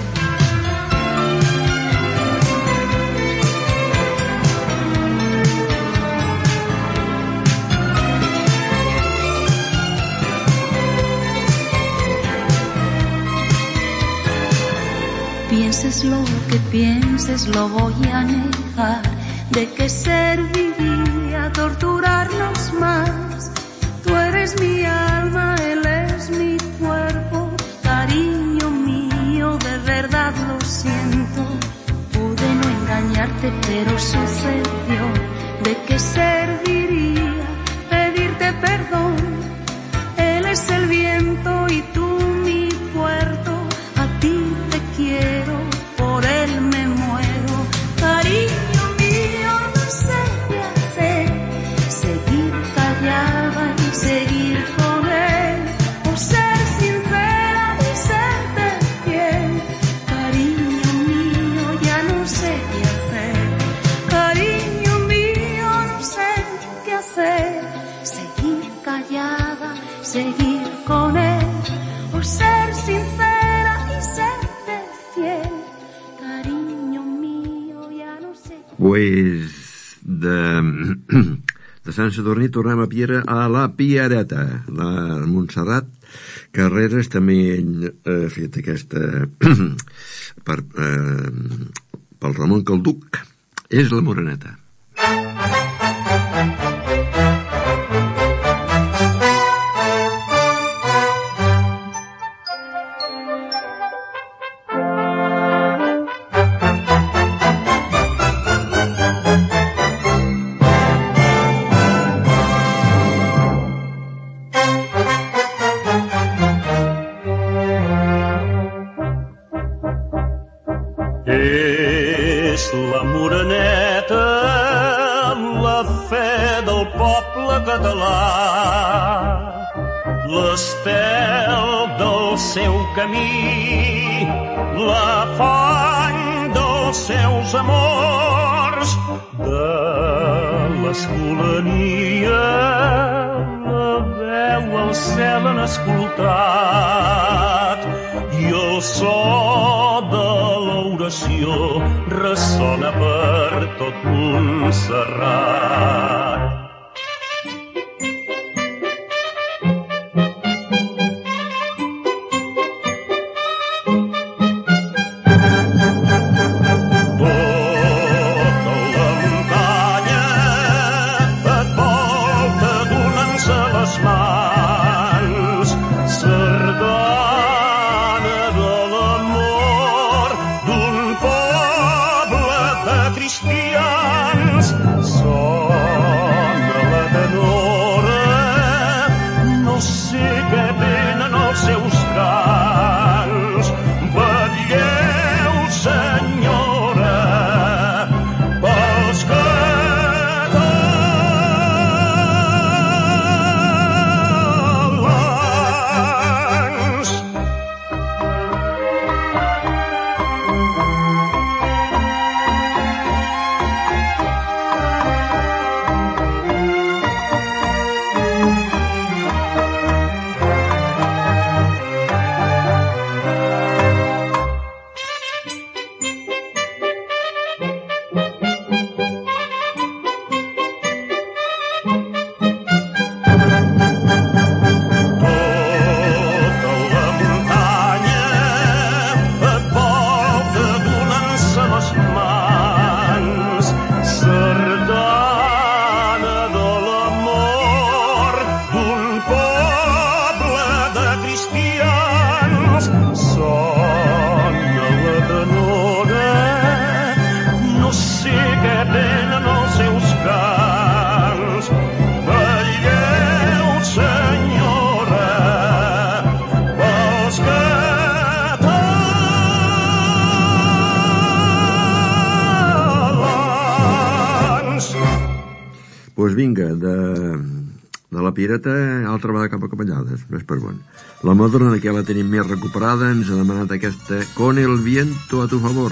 Pienses lo que pienses, lo voy a negar. ¿De qué serviría torturarnos más? Tú eres mi alma, él es mi cuerpo. Cariño mío, de verdad lo siento. Pude no engañarte, pero sucedió. ¿De qué serviría pedirte perdón? Él es el viento y tú mi puerto. A ti te quiero, por él me muero. Cariño mío, no sé qué hacer, seguir callada y seguir con él, o ser sincera y serte fiel. Cariño mío, ya no sé qué hacer. Cariño Pues de Sant Sadurní tornem a Piera, a la Piereta. La Montserrat Carreras també ha fet aquesta pel Ramon Calduc. És la Moreneta. És la Moreneta, la fe del poble català, l'estel del seu camí, l'afany dels seus amors, de l'escolania, la veu al cel han escoltat, i el so de l'oració ressona per tot Montserrat. Pues vinga, de la Piereta, altra vegada cap a Capellades, més per bon. La Madrona, que ja la tenim més recuperada, ens ha demanat aquesta Con el viento a tu favor.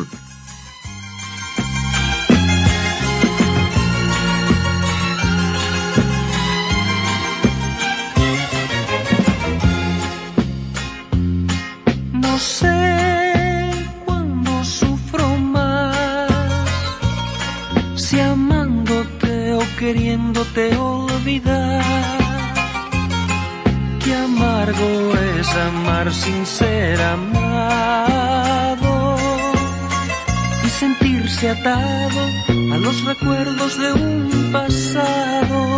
No sé cuándo sufro más, si amándote o queriéndote olvidar. Qué amargo es amar sin ser amado y sentirse atado a los recuerdos de un pasado.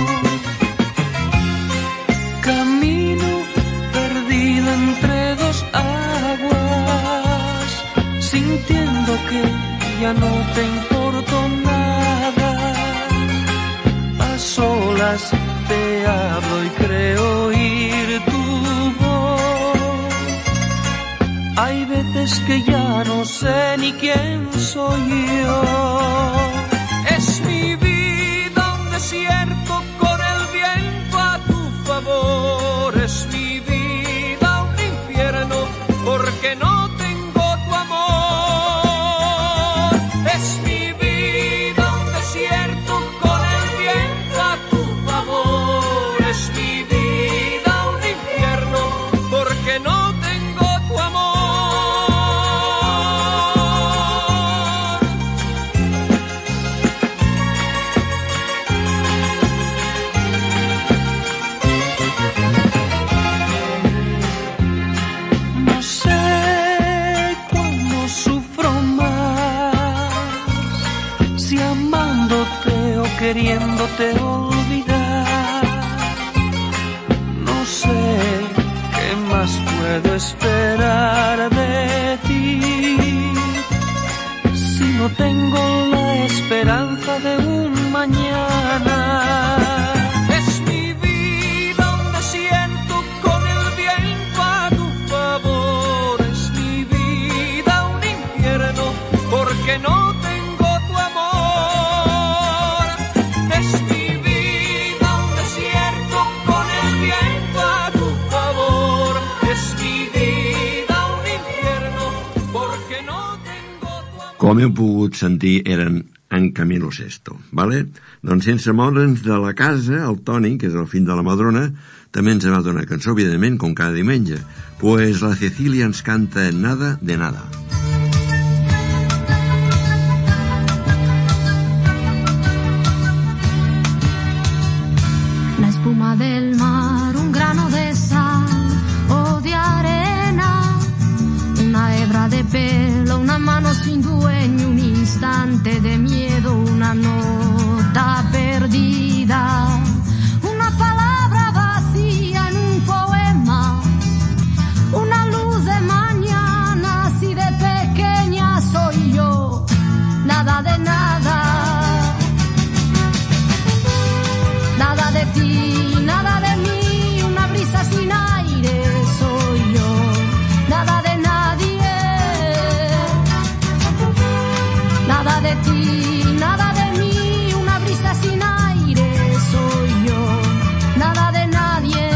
Camino perdido entre dos aguas, sintiendo que ya no te importo nada. A solas te hablo y creo oír tu voz. Hay veces que ya no sé ni quién soy yo. Es mi vida un desierto con el viento a tu favor. Es mi vida un infierno porque no tengo tu amor. Es mi vida un desierto con el viento a tu favor. Es mi vida un infierno porque no tengo tu amor. si amándote o queriéndote olvidar. No sé qué más puedo esperar de ti si no tengo la esperanza de un mañana. Es mi vida un desierto con el viento a tu favor. Es mi vida un infierno porque no tengo tu amor. Es mi vida un desierto con el viento a tu favor. Es mi vida un infierno porque no tengo tu amor. Com heu pogut sentir, eren en Camilo Sesto, vale? Doncs sense moure'ns de la casa, el Toni, que és el fill de la Madrona, també ens ha donat una cançó, evidentment, com cada diumenge. Pues la Cecilia ens canta Nada de Nada. La espuma del mar, un grano de sal o de arena, una hebra de pelo, una mano sin dueño, un instante de miedo, una nota perdida, una palabra vacía en un poema, una luz de mañana, así de pequeña soy yo, nada de nada, nada de ti, nada de mí, una brisa sin aire soy yo, nada de nadie, nada de ti, nada de mí, una brisa sin aire soy yo, nada de nadie.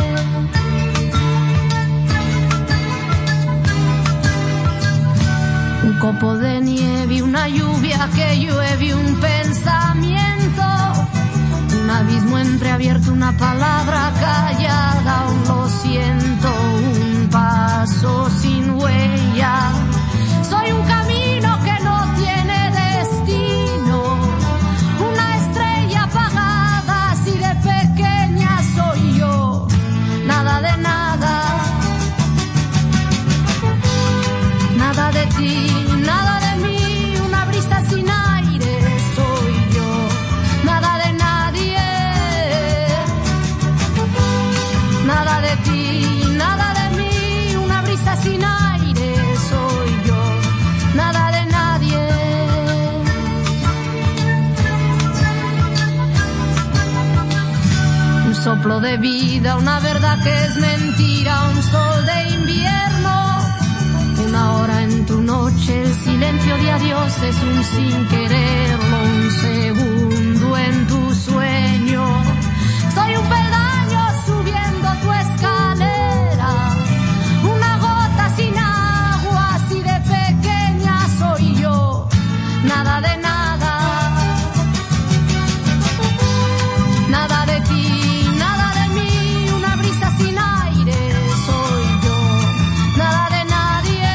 Un copo de nieve, una lluvia que llueve, un pensamiento, un abismo entreabierto, una palabra callada, un lo siento, un paso sin huella. Soy un camino que no tiene destino, una estrella apagada, así de pequeña soy yo, nada de nada, nada de ti, nada de mí, una brisa sin aire soy yo, nada de nadie, nada de ti, nada de mí, una brisa sin aire soy yo, nada de nadie. Un soplo de vida, una verdad que es mentira, un sol de invierno, una hora en tu noche, el silencio de adiós es un sin quererlo, un segundo en tu sueño. Soy un peldaño subiendo tu escalera, una gota sin agua, así de pequeña soy yo, nada de nada, nada de ti, nada de mí, una brisa sin aire soy yo, nada de nadie,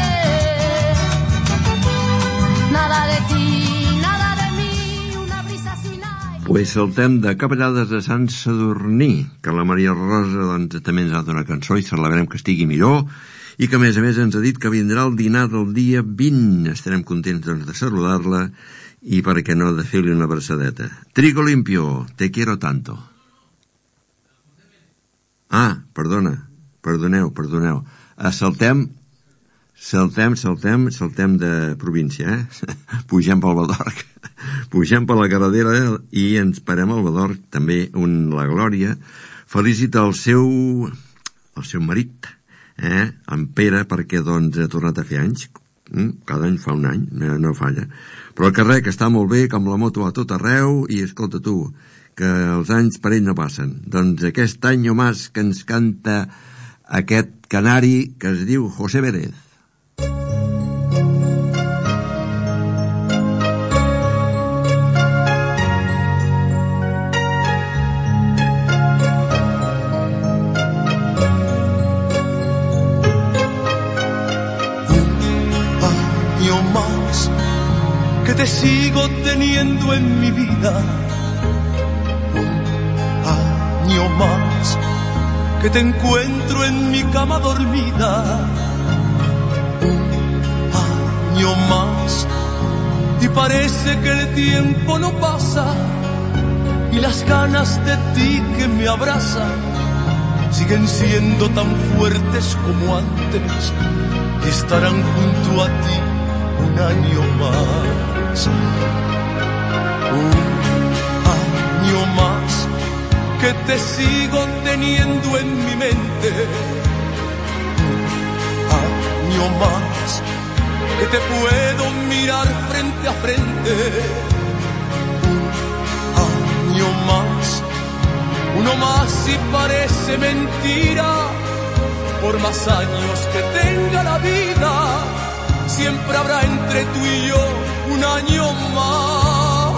nada de ti, nada de mí, una brisa sin aire. Pues saltem de Capellades de Sant Sadurní, que la Maria Rosa doncs, també ens ha donat una cançó i celebrem que estigui millor i que a més ens ha dit que vindrà el dinar del dia 20. Estarem contents doncs, de saludar-la i per què no de fer-li una abraçadeta. Trigo limpio, te quiero tanto. Ah, perdoneu. Saltem de província, Pugem pel Badorc. Pugem per la carretera i ens parem al Badorc, també la Glòria. Felicita el seu marit, en Pere, perquè doncs ha tornat a fer anys. Cada any fa un any, no falla. Però el carrer que està molt bé, com la moto a tot arreu, i escolta tu, que els anys per ell no passen. Doncs aquest any o más que ens canta aquest canari que es diu José Vélez. Que te sigo teniendo en mi vida, un año más que te encuentro en mi cama dormida, un año más y parece que el tiempo no pasa y las ganas de ti que me abrazan siguen siendo tan fuertes como antes y estarán junto a ti un año más. Un año más que te sigo teniendo en mi mente. Un año más que te puedo mirar frente a frente. Un año más, uno más y parece mentira. Por más años que tenga la vida, siempre habrá entre tú y yo un año más.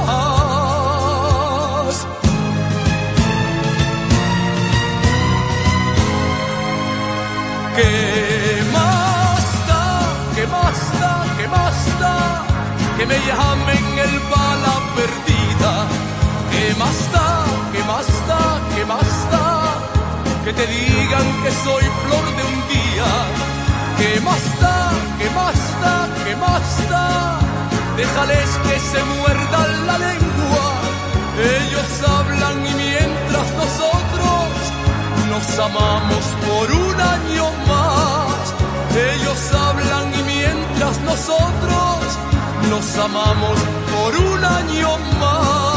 ¿Qué más da? ¿Qué más da? ¿Qué más da? Que me llamen el bala perdida. ¿Qué más da? ¿Qué más da? ¿Qué más da? Que te digan que soy flor de un día. ¿Qué más da? ¿Qué más da? ¿Qué más da? Déjales que se muerdan la lengua. Ellos hablan y mientras nosotros nos amamos por un año más. Ellos hablan y mientras nosotros nos amamos por un año más.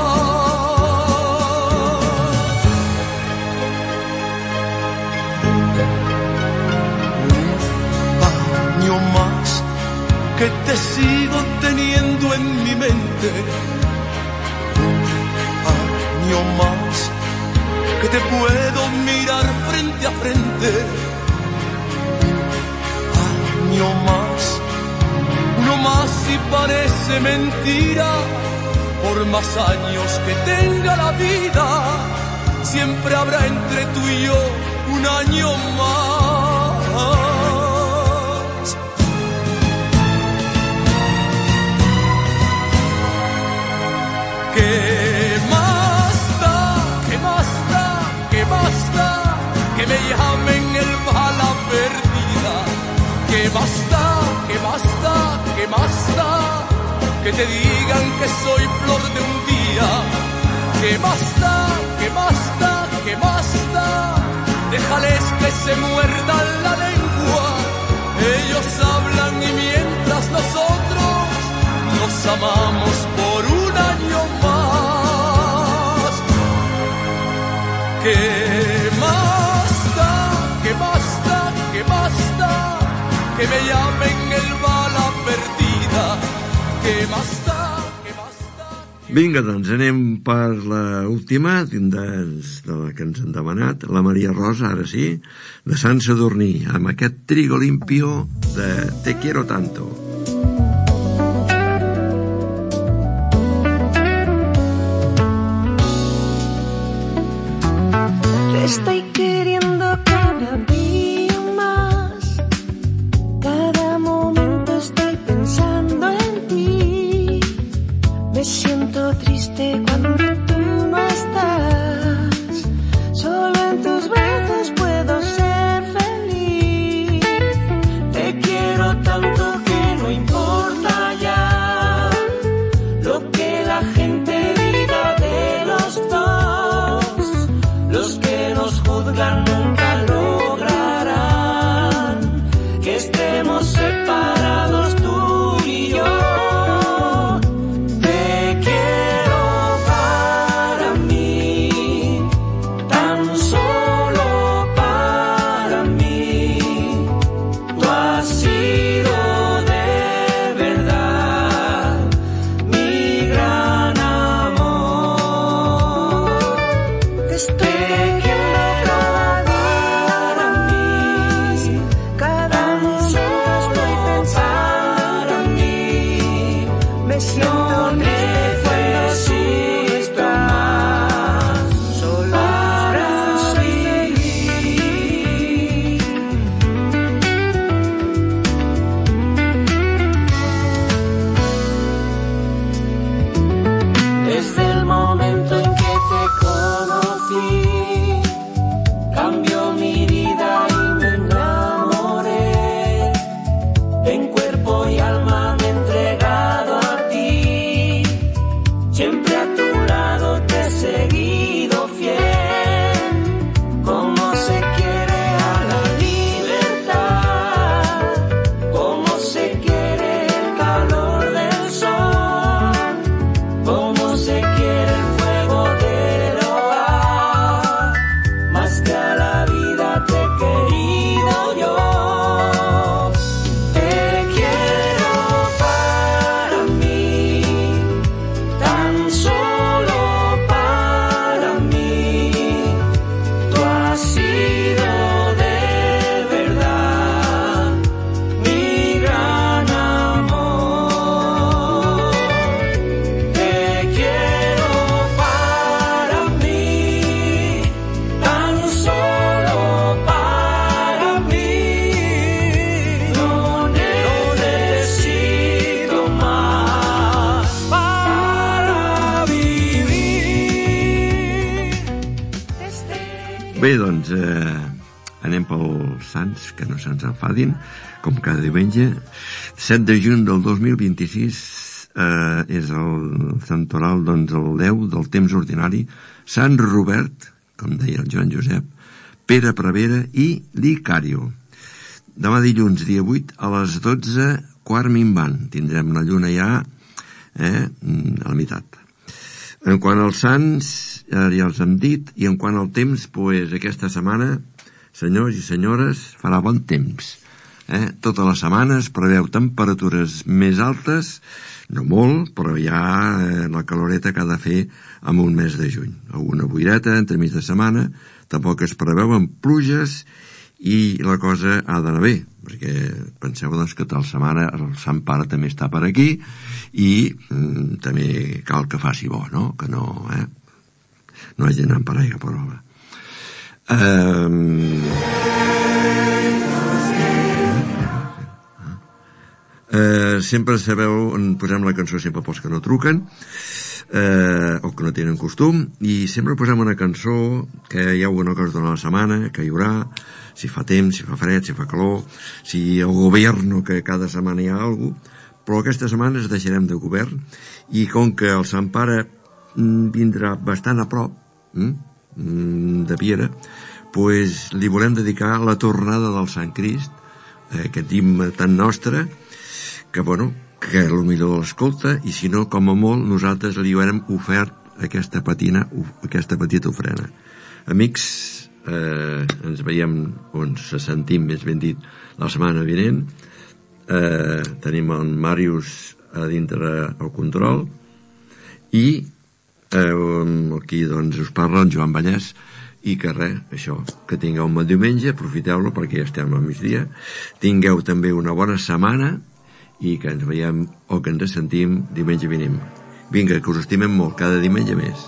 Más que te sigo teniendo en mi mente. Un año más que te puedo mirar frente a frente. Un año más, uno más y parece mentira. Por más años que tenga la vida, siempre habrá entre tú y yo un año más. ¿Qué más da? ¿Qué más da? ¿Qué más da? Que me llamen el bala perdida. ¿Qué más da? ¿Qué más da? ¿Qué más da? Que te digan que soy flor de un día. ¿Qué más da? ¿Qué más da? ¿Qué más da? Déjales que se muerdan la lengua. Ellos hablan y mientras nosotros nos amamos por un año más. ¿Qué más da? ¿Qué más da? ¿Qué más da? Que me llamen el bala perdida. ¿Qué más da? Vinga, doncs anem per l'última de la que ens han demanat, la Maria Rosa, ara sí, de Sant Sadurní, amb aquest Trigo Limpio de Te Quiero Tanto. Te estoy queriendo cada día más, cada momento estoy pensando en ti. Me siento triste cuando tú no estás, solo en tus brazos puedo ser feliz. Te quiero tanto que no importa ya lo que la gente diga de los dos. Los que nos juzgan nunca lograrán que estemos separados tú y yo. Te quiero para mí, tan solo para mí. Tú has sido de verdad mi gran amor. Te estoy en cuerpo y alma me he entregado a ti. Bé, doncs, anem pels Sants, que no se'ns enfadin, com cada diumenge. 7 de juny del 2026 és el santoral, doncs, el 10 del temps ordinari, Sant Robert, com deia el Joan Josep, Pere Prevera i l'Icàrio. Demà dilluns, dia 8, a les 12, quart minvant. Tindrem la lluna ja a la meitat. En quant als sants, ja els hem dit, i en quant al temps, pues, aquesta setmana, senyors i senyores, farà bon temps. Totes les setmanes preveu temperatures més altes, no molt, però ja la caloreta que ha de fer en un mes de juny. Alguna boireta entre mig de setmana, tampoc es preveuen pluges i la cosa ha d'anar bé, perquè penseu doncs, que tal setmana el Sant Pare també està per aquí i també cal que faci bo, no? Que no hagi anat per aigua per obra. Sempre sabeu on posem la cançó, sempre pels que no truquen o que no tenen costum, i sempre posem una cançó que hi ha alguna cosa durant la setmana, que hi haurà, si fa temps, si fa fred, si fa calor, si el govern, que cada setmana hi ha alguna cosa, però aquesta setmana es deixarem de govern, i com que el Sant Pare vindrà bastant a prop de Piera, pues li volem dedicar la tornada del Sant Crist, aquest himne tan nostre, que bueno, que potser l'escolta, i si no, com a molt, nosaltres li haurem ofert aquesta petita ofrena. Amics, ens veiem, ens sentim, més ben dit, la setmana vinent. Tenim el Màrius a dintre el control, i aquí doncs us parla en Joan Vallès, i que res, això, que tingueu un bon diumenge, aprofiteu-lo perquè ja estem al migdia, tingueu també una bona setmana, i que ens veiem o que ens sentim diumenge vinent. Vinga, que us estimem molt, cada diumenge més.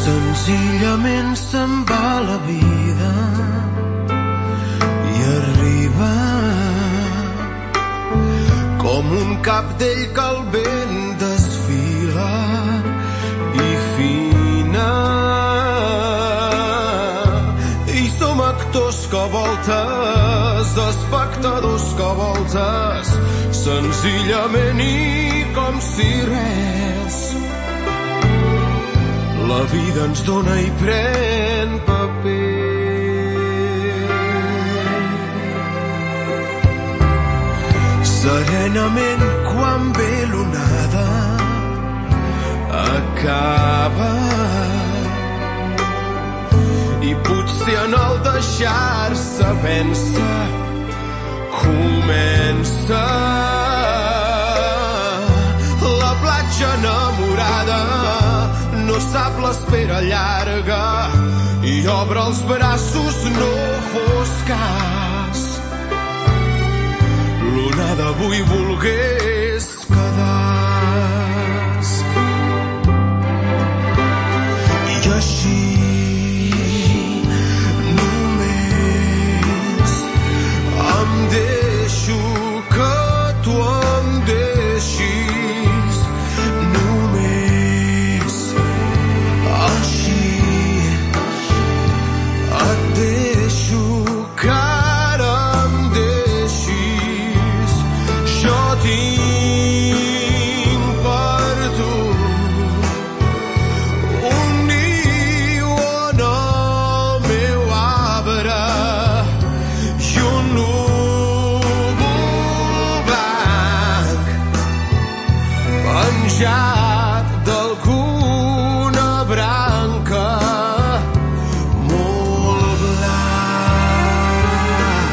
Senzillament se'n va la vida i arriba com un cabdell que el vent desfila i fina. I som actors que voltes, espectadors que voltes, senzillament i com si res. La vida ens dona i pren paper. Serenament, quan ve l'onada, acaba. I potser en el deixar-se vèncer comença la platja enamorada. No sap l'espera llarga i obre els braços, no fos cas l'onada avui volgués quedar. I així només em deixo que tu em deixis. Només així et deixo que ara em deixis. Jo tinc per tu un niu en el meu arbre i un núvol blanc penjat d'alguna branca molt blanc.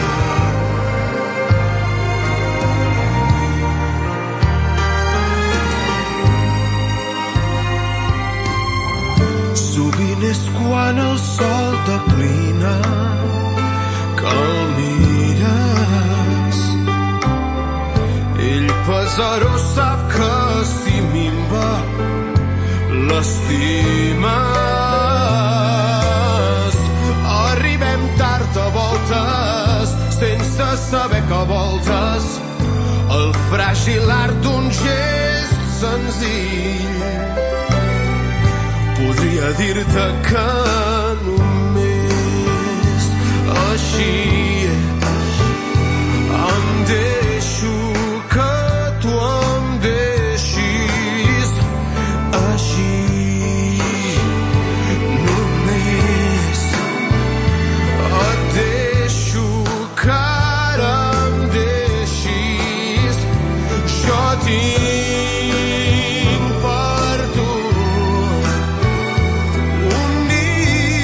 Sovint és quan el sol declina que el mires. Ell pesarós sap que si minva l'estimes. Arribem tard a voltes sense saber que voltes el fràgil art d'un gest senzill. Podria dir-te que només així em deixo que tu em deixis. Així només et deixo que ara em deixis. Jo tinc per tu un niu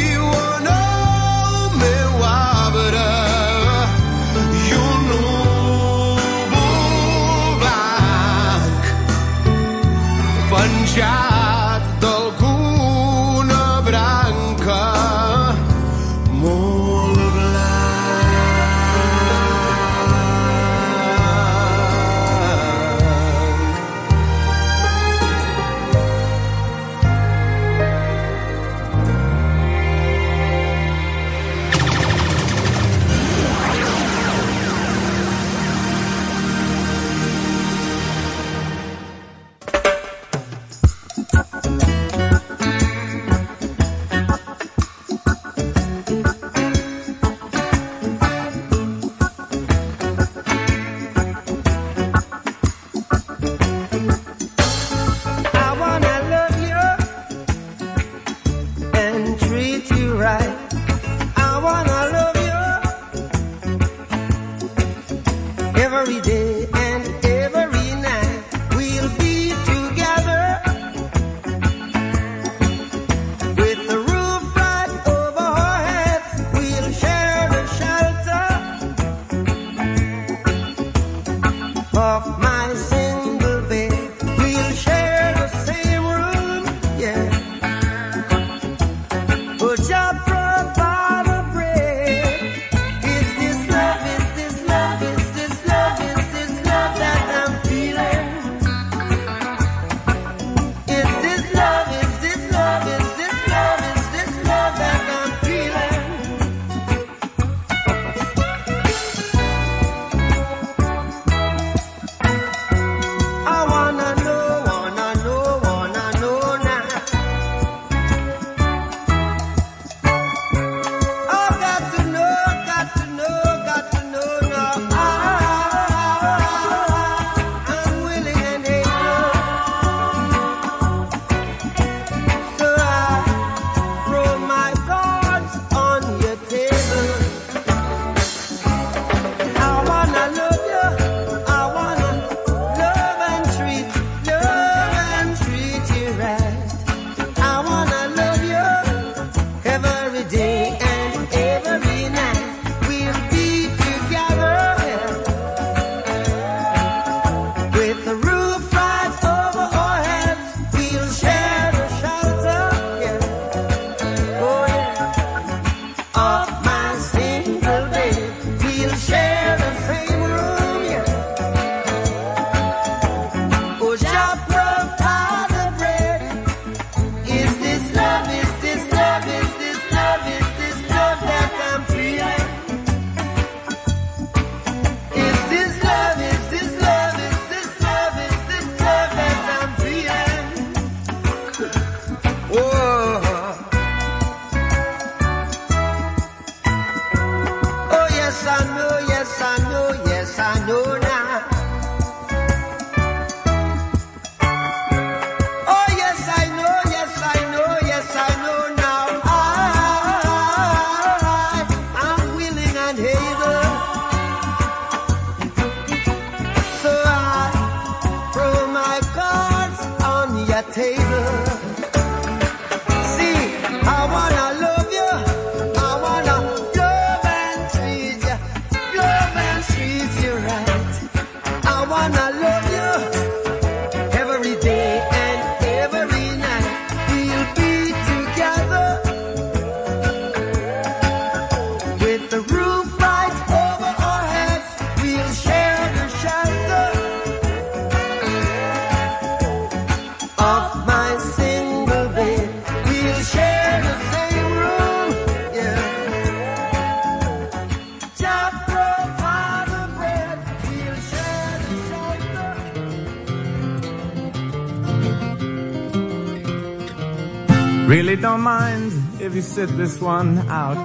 Really don't mind if you sit this one out.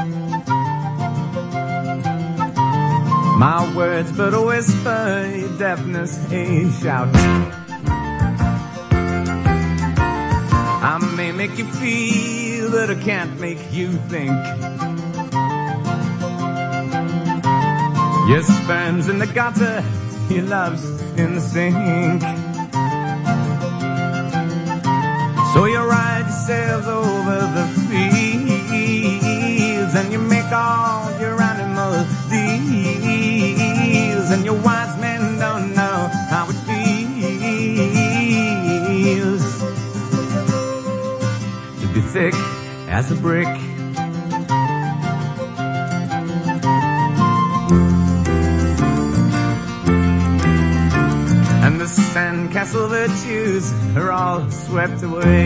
My words but a whisper, your deafness a shout. I may make you feel, but I can't make you think. Your sperm's in the gutter, your love's in the sink. So you ride your sails over the fields, and you make all your animal deals, and your wise men don't know how it feels to be thick as a brick. And the sandcastle virtues are all swept away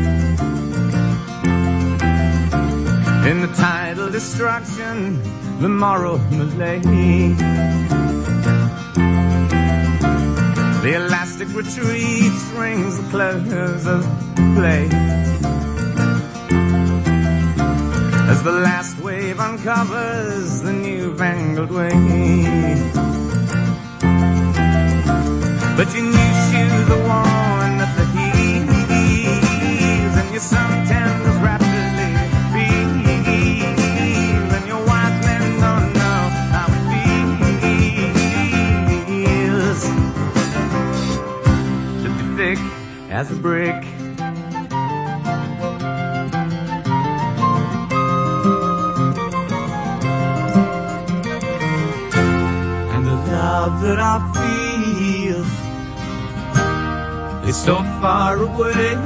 in the tidal destruction, the moral malaise. The elastic retreat rings the close of play as the last wave uncovers the newfangled way. But your new shoes are worn at the heels, and your suntans rapidly feel, and your wise men don't know how it feels to be thick as a brick. And the love that I feel is so far away.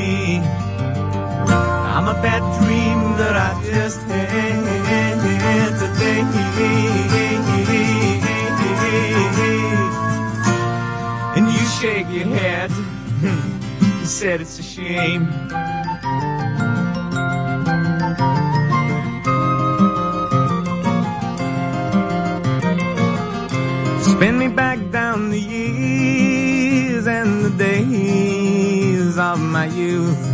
I'm a bad dream that I just had today. And you shake your head, you said it's a shame. Spin me back down the years and the days of my youth.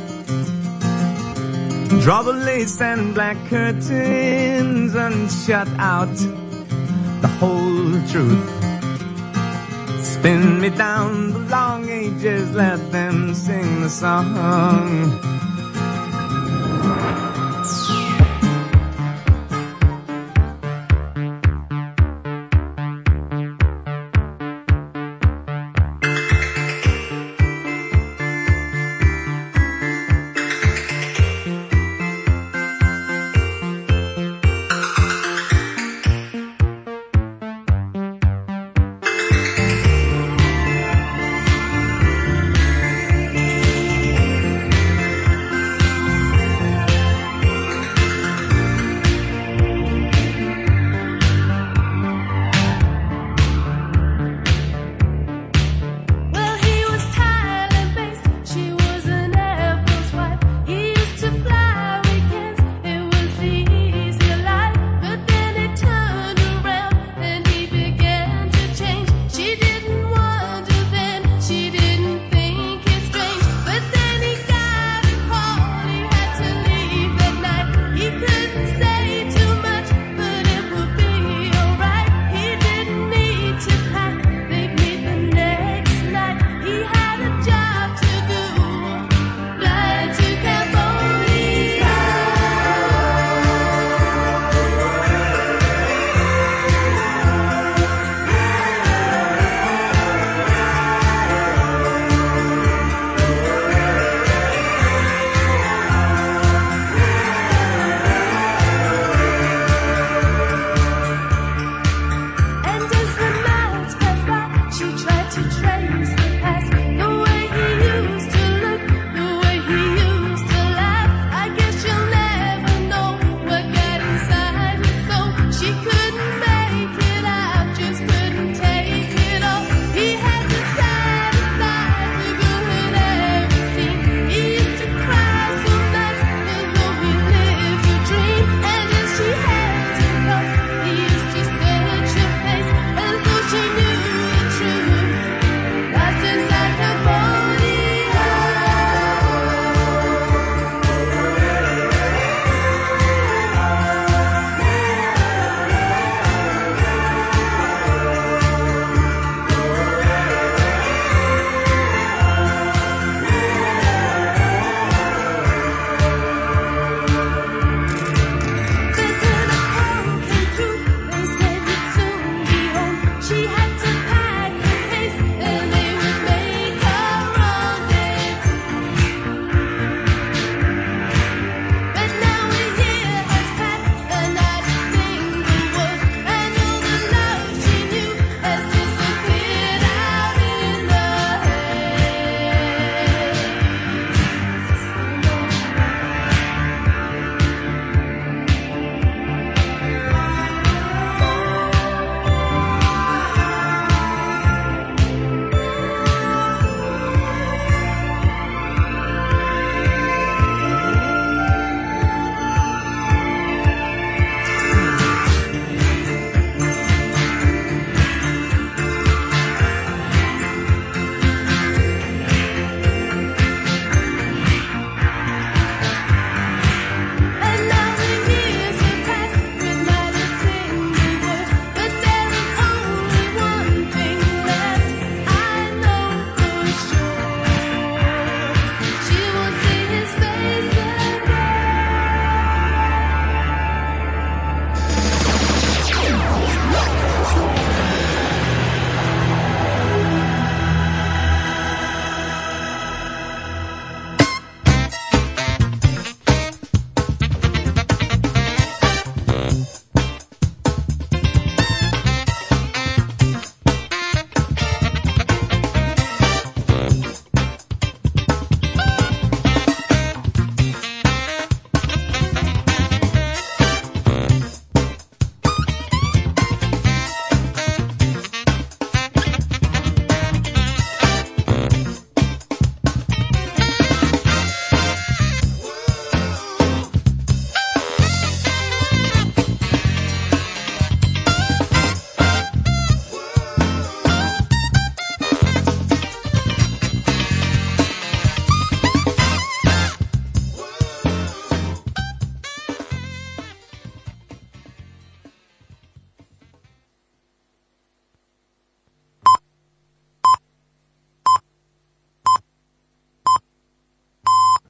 Draw the lace and black curtains and shut out the whole truth. Spin me down the long ages, let them sing the song.